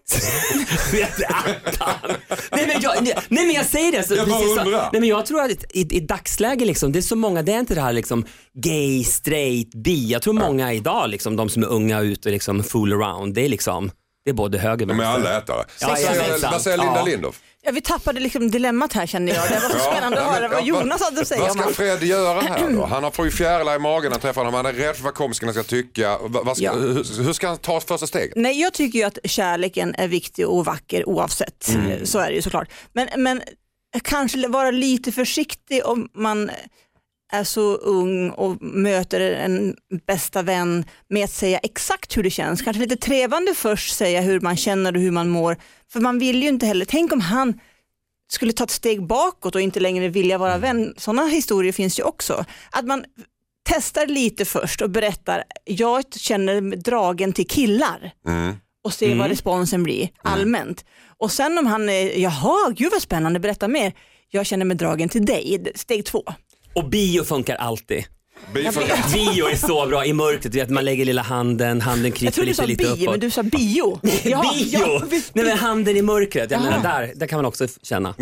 Vet du, attan. nej, men jag, nej, nej men jag säger det så,
Jag bara
precis så,
undrar.
nej men jag tror att i, i dagsläge liksom, det är så många, det är inte det här liksom gay, straight, bi. Jag tror många idag liksom, de som är unga ute och liksom fool around, det är liksom, det är både höger och
De är
vänster.
alla ätare.
Ja,
Vad
ja,
säger-
det är sant.
Vad säger Linda
Ja.
Lindorff?
Ja, vi tappade liksom dilemmat här kände jag. Det var så spännande att höra vad Jonas hade att säga
Vad
om
ska
allt.
Fred göra här då? Han har får ju fjärilar i magen när han träffar honom. Han är rädd för vad kompisarna ska tycka. Vad vad ska,
Ja.
hur, hur ska han ta första steget?
Nej, jag tycker ju att kärleken är viktig och vacker oavsett.
Mm.
Så är det ju såklart. Men, men kanske vara lite försiktig om man är så ung och möter en bästa vän med att säga exakt hur det känns. Kanske lite trevande först säga hur man känner och hur man mår. För man vill ju inte heller, tänk om han skulle ta ett steg bakåt och inte längre vilja vara vän. Sådana historier finns ju också. Att man testar lite först och berättar, jag känner mig dragen till killar.
Mm.
Och se vad responsen blir allmänt. Och sen om han är, jaha, gud vad spännande, berätta mer. Jag känner mig dragen till dig, steg två.
Och bio funkar alltid.
Bifall.
Bio är så bra i mörkret, du vet, man lägger lilla handen, handen
Jag
kryper
tror du
lite,
sa
lite
bio,
uppåt.
men du sa bio. Ja,
bio!
ja, vi-
Nej men handen i mörkret, jag
Aha.
menar där, där kan man också känna.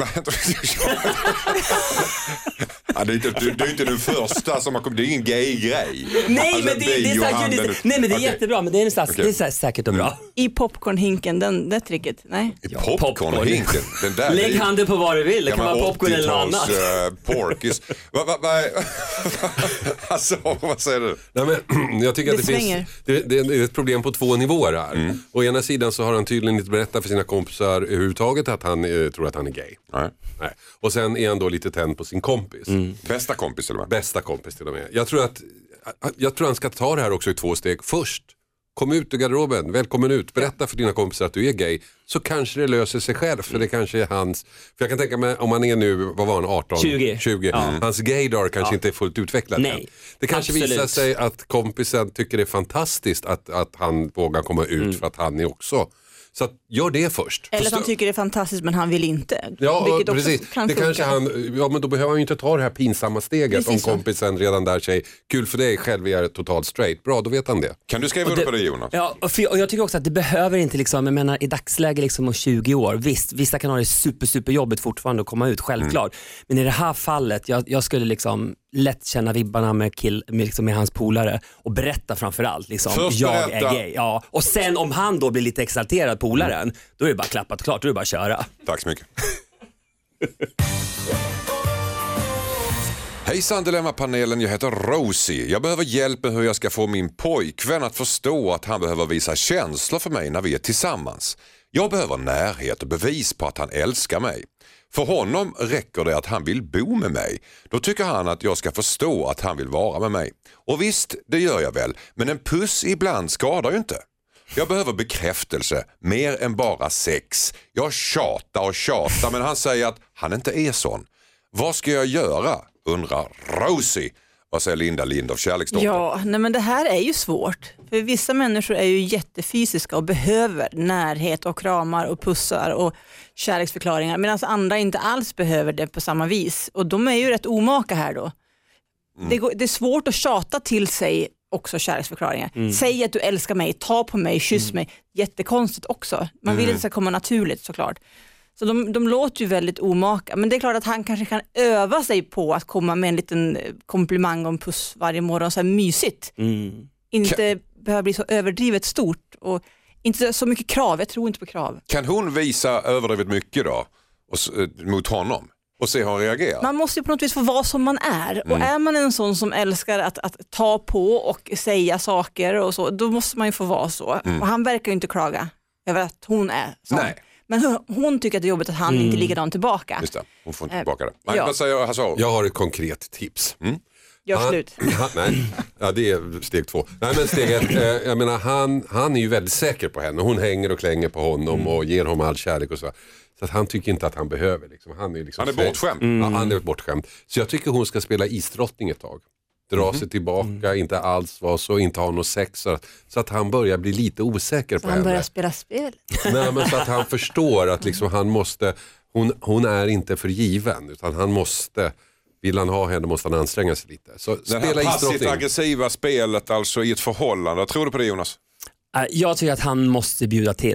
Ja, det, är inte, det, det är inte den första som har kommit, det är ingen gay-grej.
Nej
Alltså,
men det, det är
bio,
säkert,
handen-
det, nej men det är
Okej.
jättebra, men det är, så,
Okej.
det är så, säkert och bra.
I popcornhinken, den, det tricket. Nej.
I
popcorn.
popcornhinken. Den där
Lägg handen på vad du vill, det kan vara popcorn eller något annat.
Uh, porkis. Va, va, va, alltså, vad säger du?
Nej, men, jag tycker
Det
att det,
svänger.
finns, det, det är ett problem på två nivåer här. Å ena sidan så har han tydligen inte berättat för sina kompisar överhuvudtaget att han eh, tror att han är gay.
Nej.
Nej. Och sen är han då lite tänd på sin kompis.
Bästa kompis eller vad?
Bästa kompis till och med. Jag tror att jag tror han ska ta det här också i två steg. Först, kom ut ur garderoben, välkommen ut, berätta för dina kompisar att du är gay. Så kanske det löser sig själv, för det kanske är hans, för jag kan tänka mig om han är nu, vad var han, arton?
tjugo.
tjugo.
Ja.
Hans gaydar kanske inte är fullt utvecklad
Nej,
än. Det kanske
absolut.
visar sig att kompisen tycker det är fantastiskt att, att han vågar komma ut för att han är också. Så att, gör det först.
Eller att
Förstå-
han tycker det är fantastiskt men han vill inte.
Ja,
Vilket också
precis.
kan
det
funka.
kanske han, ja, men då behöver han ju inte ta det här pinsamma steget
Precis
om
så.
kompisen redan där säger kul för dig, själv är jag totalt straight. Bra, då vet han det.
Kan du skriva
Och
under
det-
på det Jonas?
Ja, och, för, och jag tycker också att det behöver inte liksom, jag menar i dagsläge liksom om tjugo år, visst, vissa kan ha det super, super jobbigt fortfarande att komma ut, självklart. Men i det här fallet, jag, jag skulle liksom lätt känna vibbarna med, kill, med, liksom, med hans polare och berätta framförallt liksom,
Först
jag
berätta.
är gay. Ja. Och sen om han då blir lite exalterad, polaren, då är det bara klappat klart, då är det bara att köra.
Tack så mycket. Hejsan Dilemmapanelen, jag heter Rosie. Jag behöver hjälp med hur jag ska få min pojkvän att förstå att han behöver visa känslor för mig när vi är tillsammans. Jag behöver närhet och bevis på att han älskar mig. För honom räcker det att han vill bo med mig. Då tycker han att jag ska förstå att han vill vara med mig. Och visst, det gör jag väl. Men en puss ibland skadar ju inte. Jag behöver bekräftelse, mer än bara sex. Jag tjatar och tjatar men han säger att han inte är sån. Vad ska jag göra? Undrar Rosie. Vad säger Linda Lindorff, kärleksdotter?
Ja, nej men det här är ju svårt. För vissa människor är ju jättefysiska och behöver närhet och kramar och pussar och kärleksförklaringar. Medan andra inte alls behöver det på samma vis. Och de är ju rätt omaka här då.
Mm.
Det, går, det är svårt att tjata till sig också kärleksförklaringar.
Mm.
Säg att du älskar mig, ta på mig, kyss mig. Jättekonstigt också. Man vill
Mm.
att det ska komma naturligt såklart. Så de, de låter ju väldigt omaka. Men det är klart att han kanske kan öva sig på att komma med en liten komplimang och en puss varje morgon. Så här mysigt.
Mm.
Inte behöva bli så överdrivet stort. Och inte så mycket krav. Jag tror inte på krav.
Kan hon visa överdrivet mycket då och, s- eh, mot honom och se hur han reagerar?
Man måste ju på något vis få vara som man är. Och är man en sån som älskar att, att ta på och säga saker och så, då måste man ju få vara så. Och han verkar ju inte klaga över att hon är sån.
Nej.
Men hon, hon tycker att det är jobbigt att han inte ligger likadant tillbaka.
Just det, hon får inte
Eh,
tillbaka det. Nej,
ja.
Vad säger Hasse Aro?
Jag har ett konkret tips.
Gör
Han-
slut.
Han, nej, ja, det är steg två. Nej, men steg ett, eh, jag menar, han, han är ju väldigt säker på henne. Hon hänger och klänger på honom och ger honom all kärlek och så. Så att han tycker inte att han behöver. Liksom. Han är, liksom
Han är bortskämd.
Ja, han är bortskämd. Så jag tycker hon ska spela isdrottning ett tag. Dra sig tillbaka, inte alls vara så, inte ha något sex. Så att, så att han börjar bli lite osäker på
Han
henne.
börjar spela spel.
Nej, men så att han förstår att liksom han måste, hon, hon är inte för given, utan han måste, vill han ha henne måste han anstränga sig lite. Så
Det
spela
här passivt
isdrottning.
aggressiva spelet alltså i ett förhållande. Tror du på det Jonas?
Äh, Jag tycker att han måste bjuda till.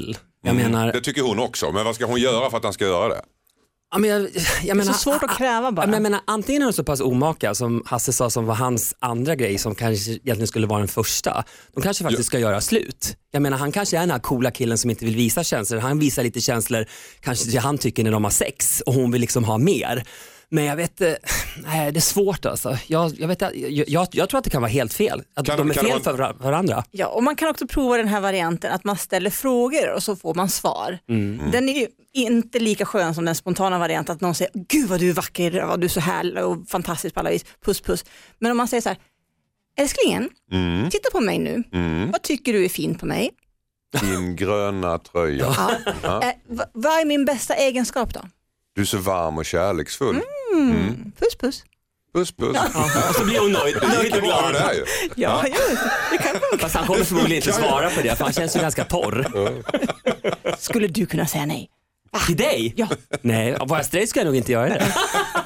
Jag
Mm,
menar,
det tycker hon också, men vad ska hon göra för att han ska göra det?
ja, men jag, jag
Det är
menar,
så svårt att kräva bara.
Ja, men jag menar, antingen är de så pass omaka som Hasse sa som var hans andra grej som kanske egentligen skulle vara den första. De kanske faktiskt
Ja.
ska göra slut. Jag menar, han kanske är den här coola killen som inte vill visa känslor. Han visar lite känslor kanske till han tycker när de har sex och hon vill liksom ha mer. Men jag vet, eh, nej, det är svårt alltså. Jag, jag, vet, jag, jag, jag tror att det kan vara helt fel. Att
Kan-
de är
kan
fel
man-
för var- varandra.
Ja, och man kan också prova den här varianten att man ställer frågor och så får man svar. Den är ju inte lika skön som den spontana varianten att någon säger gud vad du är vacker, vad du är så härlig och fantastisk på alla vis, puss puss. Men om man säger så här, älsklingen, titta på mig nu, vad tycker du är fint på mig?
Din gröna tröja.
Ja. Eh, v- vad är min bästa egenskap då?
Du är så varm och kärleksfull.
Puss puss.
Puss puss.
Och så blir hon nöjd, nöjd och
Ja, det
glad.
är ju.
Ja, ja. Det kan funka.
Fast han kommer förmodligen inte svara på det för han känns ju ganska torr.
Skulle du kunna säga nej?
Till dig?
Ja.
Nej, var jag straight ska jag nog inte göra det.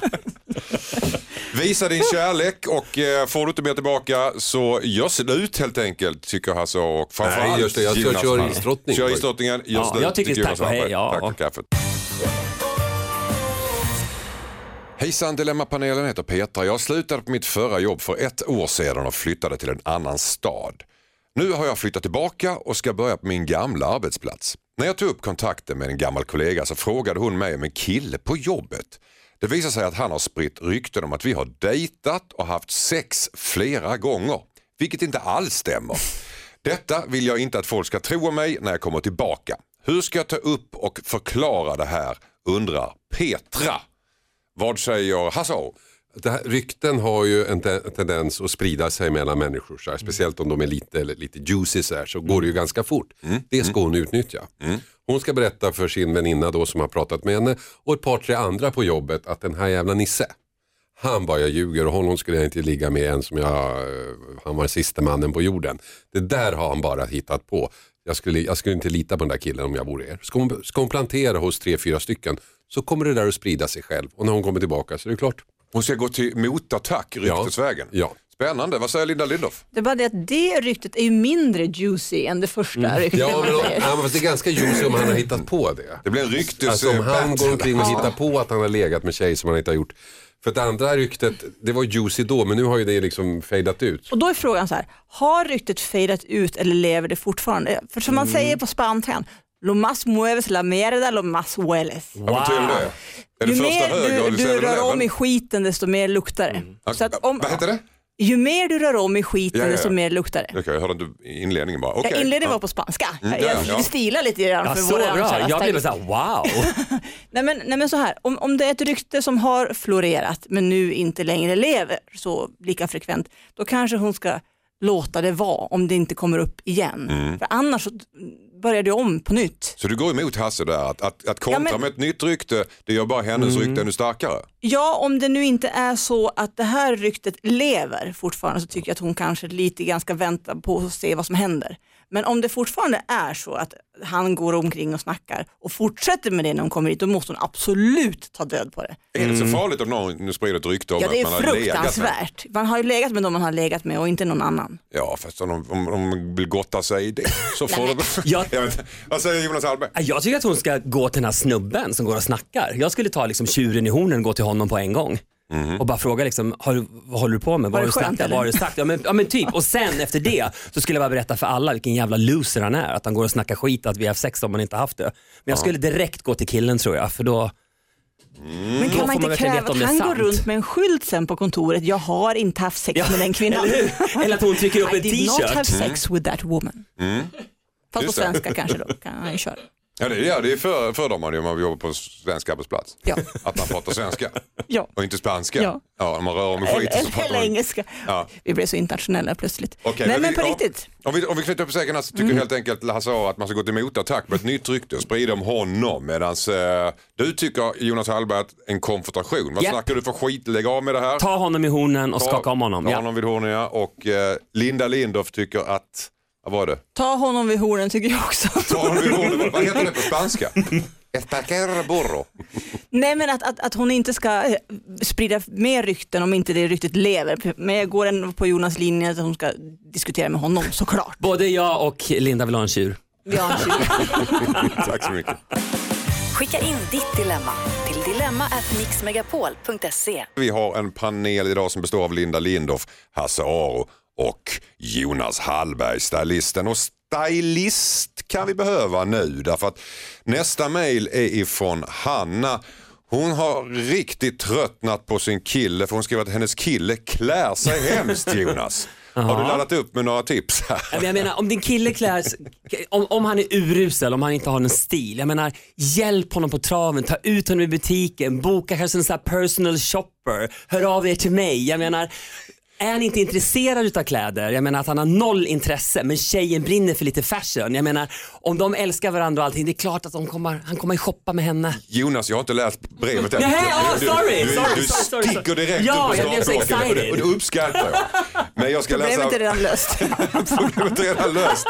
Visa din kärlek och eh, får du inte mer tillbaka så gör slut helt enkelt tycker Hasse och framförallt
Nej, just det. Jag kör-
Jonas
kör
Hallberg.
isdrottning.
Kör isdrottningen, gör
Ja,
slut,
jag tycker
tycker
tack
Jonas
och hej,
Hallberg.
ja.
Tack för kaffet. Hejsan, Dilemmapanelen heter Petra. Jag slutade på mitt förra jobb för ett år sedan och flyttade till en annan stad. Nu har jag flyttat tillbaka och ska börja på min gamla arbetsplats. När jag tog upp kontakten med en gammal kollega så frågade hon mig om en kille på jobbet. Det visar sig att han har spritt rykten om att vi har dejtat och haft sex flera gånger, vilket inte alls stämmer. Detta vill jag inte att folk ska tro om mig när jag kommer tillbaka. Hur ska jag ta upp och förklara det här, undrar Petra. Vad säger Hasse?
Det här, rykten har ju en te- tendens att sprida sig mellan människor, så här, speciellt om de är lite, eller lite juicy så, här, så går det ju ganska fort. Det ska hon utnyttja. Hon ska berätta för sin väninna då som har pratat med henne och ett par tre andra på jobbet att den här jävla Nisse, han bara jag ljuger och honom skulle jag inte ligga med än som jag, han var sista mannen på jorden. Det där har han bara hittat på. Jag skulle, jag skulle inte lita på den där killen om jag vore er. Ska hon, ska hon plantera hos tre, fyra stycken så kommer det där att sprida sig själv och när hon kommer tillbaka så är det klart.
Hon ska gå till motattack ryktesvägen.
Ja.
Spännande, vad säger Linda Lindorff?
Det är bara det att det ryktet är ju mindre juicy än det första ryktet.
Ja, men,
man säger.
ja, men fast det är ganska juicy om han har hittat på det.
Det blir en ryktes...
Alltså om han
battle.
går omkring och hittar på att han har legat med tjej som han inte har gjort. För det andra ryktet, det var juicy då men nu har ju det liksom fejdat ut.
Och då är frågan så här, har ryktet fejdat ut eller lever det fortfarande? För som man säger på spanska, lo más mueves la mierda, lo más hueles.
Vad betyder det? Är det
Ju
första
mer
höger
du, du
seven
rör
eleven?
om i skiten desto mer luktar det. Så att om,
Vad heter det?
ju mer du rör om i skiten
Ja, ja, ja.
desto mer luktar det.
Okej, jag hörde inte inledningen bara. Okej.
Jag inledde
Ja.
var på spanska.
Mm,
jag
ja,
jag
ja.
stilar lite grann
Ja,
för
så
våra
bra.
kära
Jag blev
style.
så här, wow.
Nej men, nej men så här, om, om det är ett rykte som har florerat men nu inte längre lever så lika frekvent, då kanske hon ska låta det vara om det inte kommer upp igen.
Mm.
För annars så börjar det om på nytt.
Så du går emot Hasse där, att, att, att kontra
Ja, men-
med ett nytt rykte, det gör bara hennes rykte ännu starkare.
Ja, om det nu inte är så att det här ryktet lever fortfarande så tycker jag att hon kanske lite grann ska vänta på och se vad som händer. Men om det fortfarande är så att han går omkring och snackar och fortsätter med det när hon kommer hit, då måste hon absolut ta död på det.
Är det så farligt om någon nu sprider ett rykte om
Ja, det
att
är
man har legat med?
fruktansvärt. Man har ju legat med dem man har legat med och inte någon annan.
Ja, fast om, om, om de vill gotta sig i det så får de...
Jag-
Jag vet inte. Vad säger Jonas Hallberg?
Jag tycker att hon ska gå till den här snubben som går och snackar. Jag skulle ta liksom tjuren i hornen och gå till honom på en gång. Och bara fråga liksom, har du, vad håller du på med? Vad
Var
har
det
du
skönt,
snackat?
eller?
Vad har du sagt? Ja men, ja men typ, och sen efter det så skulle jag bara berätta för alla vilken jävla loser han är. Att han går och snackar skit att vi har haft sex om man inte haft det. Men jag skulle direkt gå till killen tror jag, för då...
Men
Då
kan man
får
inte
man verkligen
kräva
veta om
att
det är
han går
sant.
runt med en skylt sen på kontoret, jag har inte haft sex med den kvinnan.
Eller hur? Eller att hon trycker upp
I
en
did not have
t-shirt.
sex with that woman. Fast på
Just det.
svenska kanske då, kan han ju köra.
Ja, det, ja, det är för, fördomar om man jobbar på en svensk arbetsplats.
Ja.
Att man pratar svenska
Ja.
och inte spanska.
Ja.
Ja, om man rör om i
Eller,
skiten så
eller,
pratar
eller
man...
engelska.
Ja.
Vi blev så internationella plötsligt.
Okej,
Nej men
vi-
på
ja,
riktigt.
Om vi, om vi knyter upp säcken så tycker helt enkelt Lasse att man ska gå till motattack med ett nytt rykte och sprida om honom. Medan eh, du tycker, Jonas Hallberg, att en konfrontation. Vad
Japp.
snackar du för skit? Lägg av med det här.
Ta honom i hornen och skaka om honom.
Ta
Ja.
honom vid hornen, ja. Och eh, Linda Lindorff tycker att, vad var det?
Ta honom vid hornen tycker jag också.
Ta honom vid hornen, vad heter det på spanska? Esparquer burro.
Nej men att, att, att hon inte ska eh, sprida mer rykten om inte det ryktet lever. Men jag går ändå på Jonas linje att hon ska diskutera med honom såklart.
Både jag och Linda vill ha en tjur.
Vi har en kyl.
Tack så mycket.
Skicka in ditt dilemma till dilemma at mixmegapol punkt se.
Vi har en panel idag som består av Linda Lindorff, Hasse Aro och Jonas Hallberg, stylisten. Och stylist kan vi behöva nu därför att nästa mejl är ifrån Hanna. Hon har riktigt tröttnat på sin kille för hon skriver att hennes kille klär sig hemskt, Jonas. Har du laddat upp med några tips här?
Jag menar, om din kille klär om, om han är urusel, om han inte har någon stil. Jag menar, hjälp honom på traven, ta ut honom i butiken, boka kanske en sån här personal shopper, hör av er till mig. Jag menar, är han inte intresserad utav kläder? Jag menar att han har noll intresse, men tjejen brinner för lite fashion. Jag menar, om de älskar varandra och allting, det är klart att de kommer, han kommer shoppa med henne.
Jonas, jag har inte läst brevet än.
Nej, oh, sorry,
du, du,
sorry,
du
sorry, sorry,
sticker direkt
ja,
upp på
jag blev så
startblocken
excited.
och det uppskattar jag. Men jag ska läsa...
Problemet är redan löst.
Problemet är redan löst.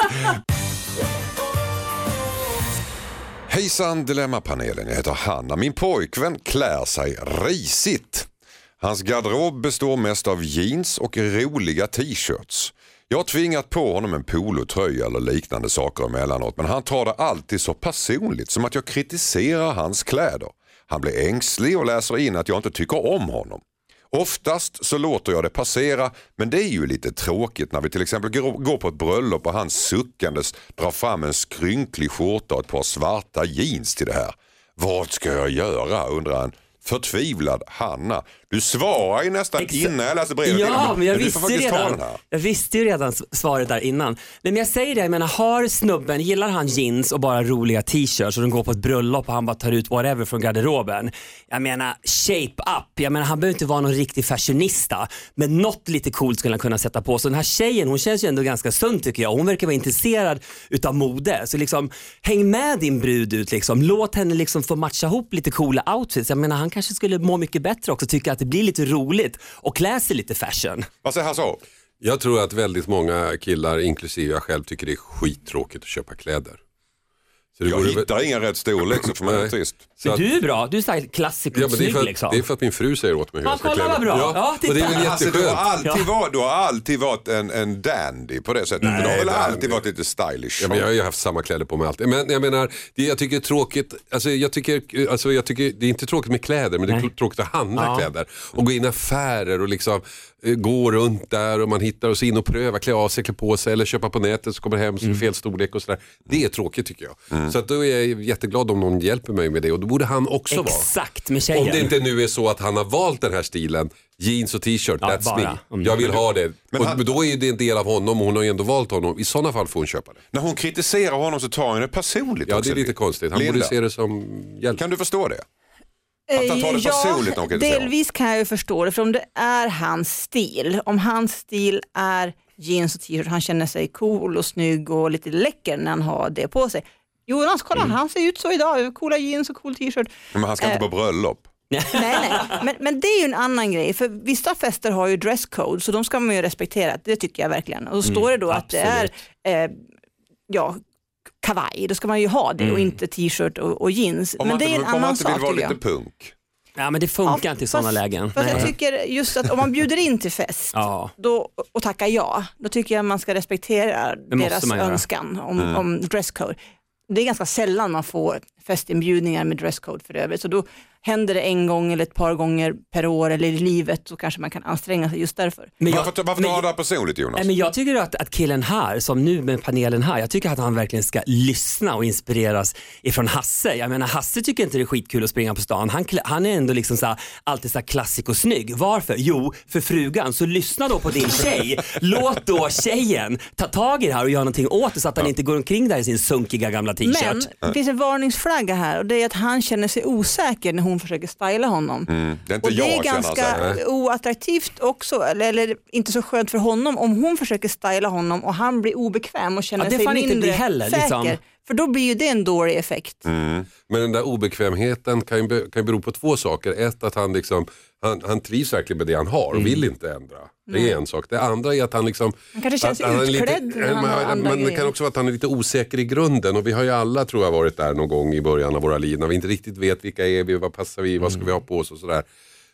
Hejsan Dilemmapanelen, jag heter Hanna. Min pojkvän klär sig risigt. Hans garderob består mest av jeans och roliga t-shirts. Jag har tvingat på honom en polotröja eller liknande saker emellanåt, men han tar det alltid så personligt som att jag kritiserar hans kläder. Han blir ängslig och läser in att jag inte tycker om honom. Oftast så låter jag det passera, men det är ju lite tråkigt när vi till exempel går på ett bröllop och han suckandes drar fram en skrynklig skjorta och ett par svarta jeans till det här. Vad ska jag göra, undrar en förtvivlad Hanna. Du svarar ju nästan
Exa-
innan jag läste brevet.
Ja, men jag
du
visste,
får faktiskt ta
redan,
den här.
jag visste ju redan svaret där innan. Men jag säger det, jag menar, har snubben, gillar han jeans och bara roliga t-shirts och de går på ett bröllop och han bara tar ut whatever från garderoben. Jag menar, shape up. Jag menar, han behöver inte vara någon riktig fashionista, men något lite coolt skulle han kunna sätta på. Så den här tjejen, hon känns ju ändå ganska sund tycker jag. Hon verkar vara intresserad utav mode. Så liksom, häng med din brud ut liksom. Låt henne liksom få matcha ihop lite coola outfits. Jag menar, han kanske skulle må mycket bättre också, tycka att det blir lite roligt och klä sig lite fashion.
Vad säger han så?
Jag tror att väldigt många killar, inklusive jag själv, tycker det är skittråkigt att köpa kläder. Så det
Jag
vore...
hittar ingen rätt storlek så får man vara trist.
Men du är bra, du är såhär klassik och
Ja, men det, är
snygg
för att,
liksom.
det är för att min fru säger åt mig hur
Ja,
jag ska
kolla
klä
vad
mig.
bra.
Ja,
Ja, titta.
och det är väl
Alltså, du, har
jätteskönt.
alltid varit, du har alltid varit en, en dandy på det sättet.
Nej,
du har väl
dandy.
alltid varit lite stylish.
Ja, men jag har ju haft samma kläder på mig alltid. Men jag menar, det jag tycker är tråkigt, alltså jag tycker, alltså jag tycker det är inte tråkigt med kläder, men det är
Nej.
tråkigt att handla
Ja.
kläder. Och gå in i affärer och liksom eh, gå runt där och man hittar och så in och pröva, klä av sig, klä på sig eller köpa på nätet så kommer det hem så är det fel storlek och sådär. Det är tråkigt tycker jag. Så att då är jag jätteglad om någon hjälper mig med det och då borde han också vara.
Exakt, med tjejen.
Om det inte nu är så att han har valt den här stilen, jeans och t-shirt,
Ja,
that's
bara.
me.
Mm.
Jag vill ha det.
Men
och
han-
då är ju det en del av honom och hon har ju ändå valt honom. I sådana fall får hon köpa det.
När hon kritiserar honom så tar hon det personligt
Ja,
också.
det är lite konstigt. Han
Linda,
borde se det som hjälp.
kan du förstå det? Att han tar det personligt när hon
Ja,
kritiserar.
delvis kan jag ju förstå det, för om det är hans stil, om hans stil är jeans och t-shirt, han känner sig cool och snygg och lite läcker när han har det på sig. Jonas, kolla,
Mm.
han ser ut så idag, coola jeans och cool t-shirt.
Men han ska inte
Eh,
på bröllop.
Nej, nej. Men, men det är ju en annan grej, för vissa fester har ju dresscode, så de ska man ju respektera, det tycker jag verkligen. Och så står det då att det är eh, ja, kavaj, då ska man ju ha det och inte t-shirt och, och jeans.
Om
men
man
det är
inte,
en
om man
annan
inte vill
sak
vara
tycker
lite
jag.
punk.
Ja, men det funkar
Ja,
inte i sådana
fast-
lägen.
Fast jag
Nej.
tycker just att om man bjuder in till fest
Ja.
då, och tackar ja, då tycker jag man ska respektera
Det måste
deras
man göra.
önskan om, om dresscode. Det är ganska sällan man får festinbjudningar med dresscode för övrigt, så då händer det en gång eller ett par gånger per år eller i livet, så kanske man kan anstränga sig just därför.
Men jag,
Varför, varför
men-
tar du det här personligt, Jonas?
Nej, men jag tycker att, att killen här, som nu med panelen här, jag tycker att han verkligen ska lyssna och inspireras ifrån Hasse. Jag menar, Hasse tycker inte det är skitkul att springa på stan. Han, klä- han är ändå liksom så här, alltid så här klassik och snygg. Varför? Jo, för frugan. Så lyssna då på din tjej. Låt då tjejen ta tag i det här och göra någonting åt det så att han inte går omkring där i sin sunkiga gamla t-shirt.
Men det finns en varningsflagga här, och det är att han känner sig osäker när hon försöker styla honom.
Mm, det är inte
Och det
jag
är
känner
ganska
så här.
oattraktivt också, eller, eller inte så skönt för honom om hon försöker styla honom och han blir obekväm och känner
Ja, det
sig
får han inte
mindre
bli heller,
säker.
liksom.
För då blir ju det en dålig effekt.
Mm.
Men den där obekvämheten kan ju, be, kan ju bero på två saker. Ett, att han, liksom, han, han trivs verkligen med det han har och vill inte ändra. Det är en sak. Det andra är att han liksom...
Han kanske känner sig
att han är
utklädd
lite,
när han har
men,
andra
men det
grejer.
kan också vara att han är lite osäker i grunden. Och vi har ju alla, tror jag, varit där någon gång i början av våra liv. När vi inte riktigt vet vilka är vi, vad passar vi, vad ska vi ha på oss och sådär.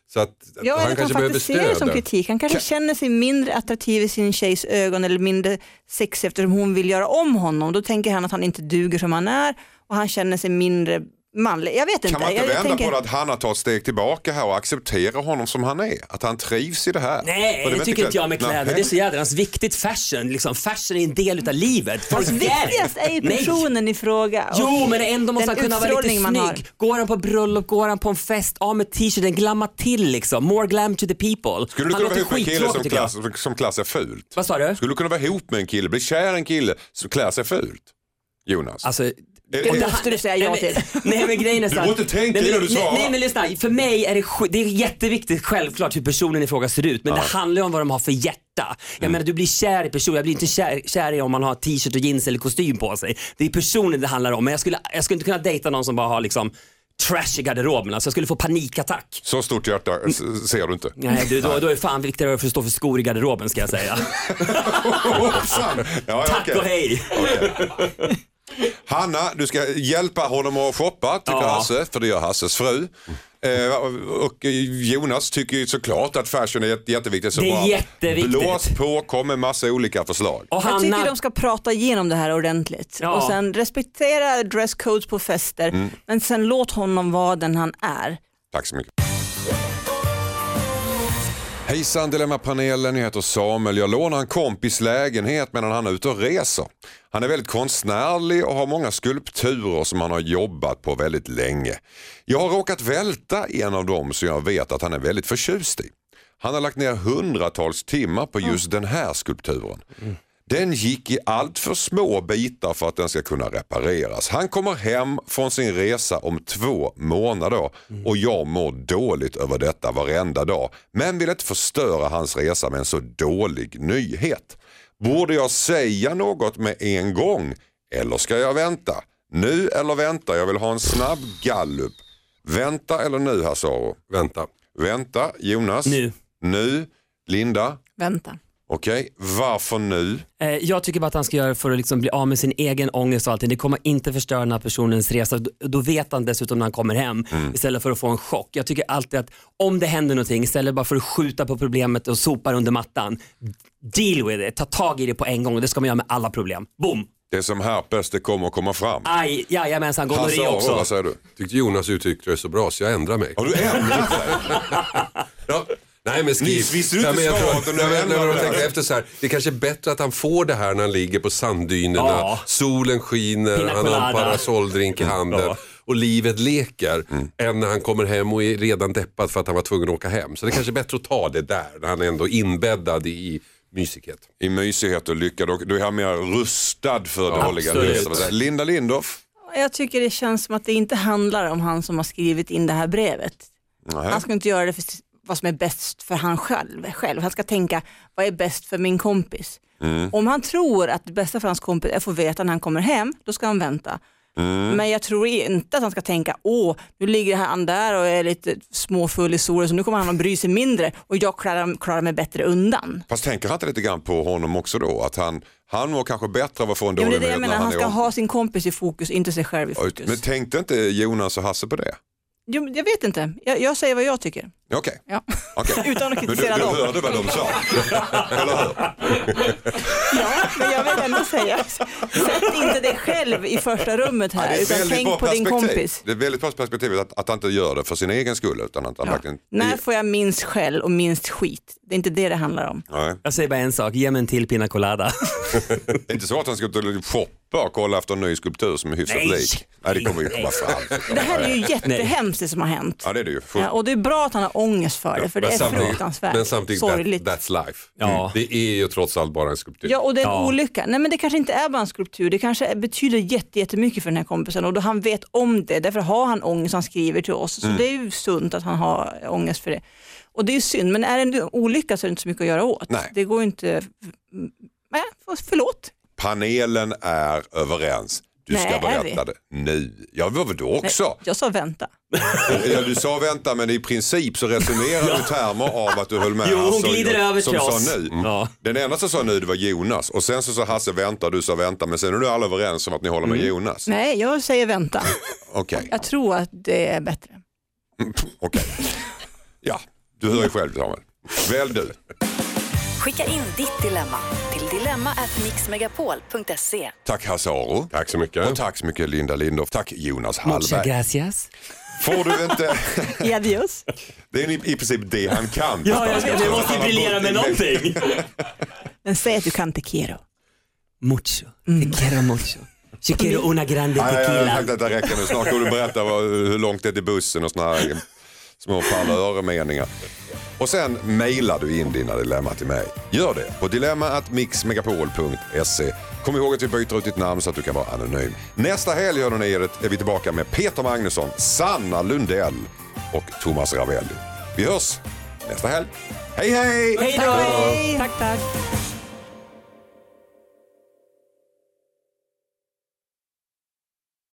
Så att
Ja,
han
eller
kanske
han
behöver
faktiskt ser det som
stöd.
kritik. Han kanske känner sig mindre attraktiv i sin tjejs ögon eller mindre sex eftersom hon vill göra om honom. Då tänker han att han inte duger som han är och han känner sig mindre manlig. Jag vet inte.
Kan man inte
jag, jag
vända
tänker...
på det att Hanna tar ett steg tillbaka här och accepterar honom som han är? Att han trivs i det här?
Nej,
För
det
är
tycker inte jag med
Nej.
kläder. Det är så jävla viktigt fashion. Liksom. Fashion är en del utav livet.
Fast viktigast är ju personen
Nej.
i fråga.
Jo, men ändå måste
den
han kunna vara lite
utstrålning man har.
snygg. Går han på bröllop, går han på en fest, av med t-shirten, glamma till liksom. More glam to the people.
Skulle du
Han
kunna vara
låter
ihop med en kille
skittråkig,
som
tycker jag.
klass, som klass är fult?
Vad sa du?
Skulle du kunna vara ihop med en kille, bli kär i en kille som klär sig fult? Jonas?
Alltså,
Det måste du säga ja till.
Nej men, nej, men grejen är så
Du
här-
måste tänka
nej,
innan
men-
du svarar.
nej, nej men lyssna, för mig är det, sk- det är jätteviktigt självklart hur personen i fråga ser ut. Men det handlar ju om vad de har för hjärta. Jag menar du blir kär i personen, jag blir inte kär, kär i om man har t-shirt och jeans eller kostym på sig. Det är personen det handlar om. Men jag skulle, jag skulle inte kunna dejta någon som bara har liksom trash i garderoben. Alltså jag skulle få panikattack.
Så stort hjärta s- ser du inte.
Nej, du, då, då är det fan viktigare att förstå för skor i garderoben ska jag säga.
Hoppsan. Ja,
Tack
okej.
och hej.
Hanna, du ska hjälpa honom att shoppa, tycker
Ja.
Hasse, för det gör Hasses fru. Eh, och Jonas tycker ju såklart att fashion är jätte- jätteviktigt. Så
Det är
bara
jätteviktigt.
blås på, kom med massa olika förslag.
Och
Jag tycker
Hanna,
de ska prata igenom det här ordentligt.
Ja.
Och sen respektera dresscodes på fester.
Mm.
Men sen låt honom vara den han är.
Tack så mycket. Hejsan Dilemmapanelen, jag heter Samuel. Jag lånar en kompis lägenhet medan han är ute och reser. Han är väldigt konstnärlig och har många skulpturer som han har jobbat på väldigt länge. Jag har råkat välta en av dem så jag vet att han är väldigt förtjust i. Han har lagt ner hundratals timmar på just den här skulpturen. Den gick i allt för små bitar för att den ska kunna repareras. Han kommer hem från sin resa om två månader och jag mår dåligt över detta varenda dag. Men vill inte förstöra hans resa med en så dålig nyhet. Borde jag säga något med en gång eller ska jag vänta? Nu eller vänta? Jag vill ha en snabb gallup. Vänta eller nu, Hassaro?
Vänta.
Vänta, Jonas.
Nu.
Nu. Linda.
Vänta.
Okej, varför nu?
Eh, Jag tycker bara att han ska göra det för att liksom bli av med sin egen ångest och allting. Det kommer inte förstöra den här personens resa. Då- Då vet han dessutom när han kommer hem istället för att få en chock. Jag tycker alltid att om det händer någonting istället bara för att skjuta på problemet och sopa under mattan. Deal with it, ta tag i det på en gång och det ska man göra med alla problem. Boom!
Det som herpes, det kommer att komma fram.
Aj, jajamensan, gonorré
Hasse,
också.
vad säger du?
Tyckte Jonas uttryckte det så bra så jag ändrar mig.
Har du ändrat dig?
Ja. Nej men skriv.
Visst- visste du
Nej,
inte
men jag tror
svaret
att-
och nu
nej, men-
ändrar
nej, men
du
jag
dig.
tänker efter så här, det kanske är bättre att han får det här när han ligger på sanddynerna,
Ja.
solen skiner,
Pina
han har en
colada.
parasolldrink i handen
Ja.
och livet leker än när han kommer hem och är redan deppad för att han var tvungen att åka hem. Så det kanske är bättre att ta det där när han är ändå inbäddad i mysighet.
I mysighet och lycka, då, då är han mer rustad för dåliga
absolut.
nyheter. Linda Lindorff?
Jag tycker det känns som att det inte handlar om han som har skrivit in det här brevet.
Nej.
Han ska inte göra det för vad som är bäst för han själv. själv. Han ska tänka, vad är bäst för min kompis?
Mm.
Om han tror att det bästa för hans kompis är att få veta när han kommer hem, då ska han vänta.
Mm.
Men jag tror inte att han ska tänka, åh, nu ligger han där och är lite småfull i solen så nu kommer han att bry sig mindre och jag klarar, klarar mig bättre undan.
Fast tänker han inte lite grann på honom också då? Att han, han mår kanske bättre av att få en
Jo,
dålig
det är det jag
nyhet
menar,
när
han
är
ska
om-
ha sin kompis i fokus, inte sig själv i fokus.
Men tänkte inte Jonas och Hasse på det?
Jo, jag vet inte, jag, jag säger vad jag tycker.
Okej.
Ja.
Okej.
Utan att
Men du, du
kritisera dem.
hörde vad de sa? Eller hur?
Ja, men jag vill ändå säga, sätt inte dig själv i första rummet
Ja,
här,
det är ett
utan
väldigt
tänk
bra
på din
perspektiv.
kompis.
Det är väldigt bra perspektiv att, att han inte gör det för sin egen skull utan att han
Ja.
verkligen...
När får jag minst skäll och minst skit? Det är inte det det handlar om.
Nej.
Jag säger bara en sak, ge mig en till pina colada.
Det är inte så att han ska ut och shoppa och kolla efter en ny skulptur som är hyfsat
Nej.
lik. Nej, det kommer ju
Nej.
komma fram.
Det här är ju jättehemskt det som har hänt.
Ja, det är det ju.
Ja, och det är bra att han har ångest för det, för det
Men
är
samtidigt-
fruktansvärt
Men samtidigt, that,
sorgligt.
that's life.
Ja.
Det är ju trots allt bara en skulptur.
Ja, och det är en
Ja.
olycka. Nej, men det kanske inte är bara en skulptur. Det kanske betyder jätte, jättemycket för den här kompisen och då han vet om det. Därför har han ångest, han skriver till oss. Så det är ju sunt att han har ångest för det. Och det är ju synd, men är det en olycka så är det inte så mycket att göra åt.
Nej.
Det går ju inte... Nej, förlåt.
Panelen är överens. Du ska
Nej, är
berätta det nu. Ja, vad då också?
Nej, jag sa vänta.
Ja, du sa vänta, men i princip så resonerar du i termer av att du höll med
Jo, hon
Hasse och-
glider över
som
till
sa
oss.
nu.
Ja.
Den enda som sa nu det var Jonas och sen så sa Hasse vänta och du sa vänta, men sen är du alla överens om att ni håller med Jonas.
Nej, jag säger vänta.
Okej,
Jag tror att det är bättre.
okej. Ja, Du hör ju själv, Samuel. Väl du.
Skicka in ditt dilemma till dilemma at mixmegapol punkt se.
Tack Hasse Aro.
Tack så mycket.
Och tack så mycket Linda Lindorff. Tack Jonas
Muchas
Hallberg.
gracias.
Får du inte...
Adios.
Det är i, i princip det han kan.
Ja, jag, jag måste ju briljera med någonting.
Men säg att du kan te quiero.
Mucho, te quiero mucho. Yo quiero una grande
Ja, ja, ja,
tequila.
tack, det räcker nu. Snart går du berätta vad, hur långt det är till bussen och såna här små parlörmeningar. Och sen mejlar du in dina dilemma till mig. Gör det på dilemma at mixmegapol punkt se. Kom ihåg att vi byter ut ditt namn så att du kan vara anonym. Nästa helg hör ni är vi tillbaka med Peter Magnusson, Sanna Lundell och Thomas Ravelli. Vi hörs nästa helg. Hej hej!
Hej då!
Tack, tack.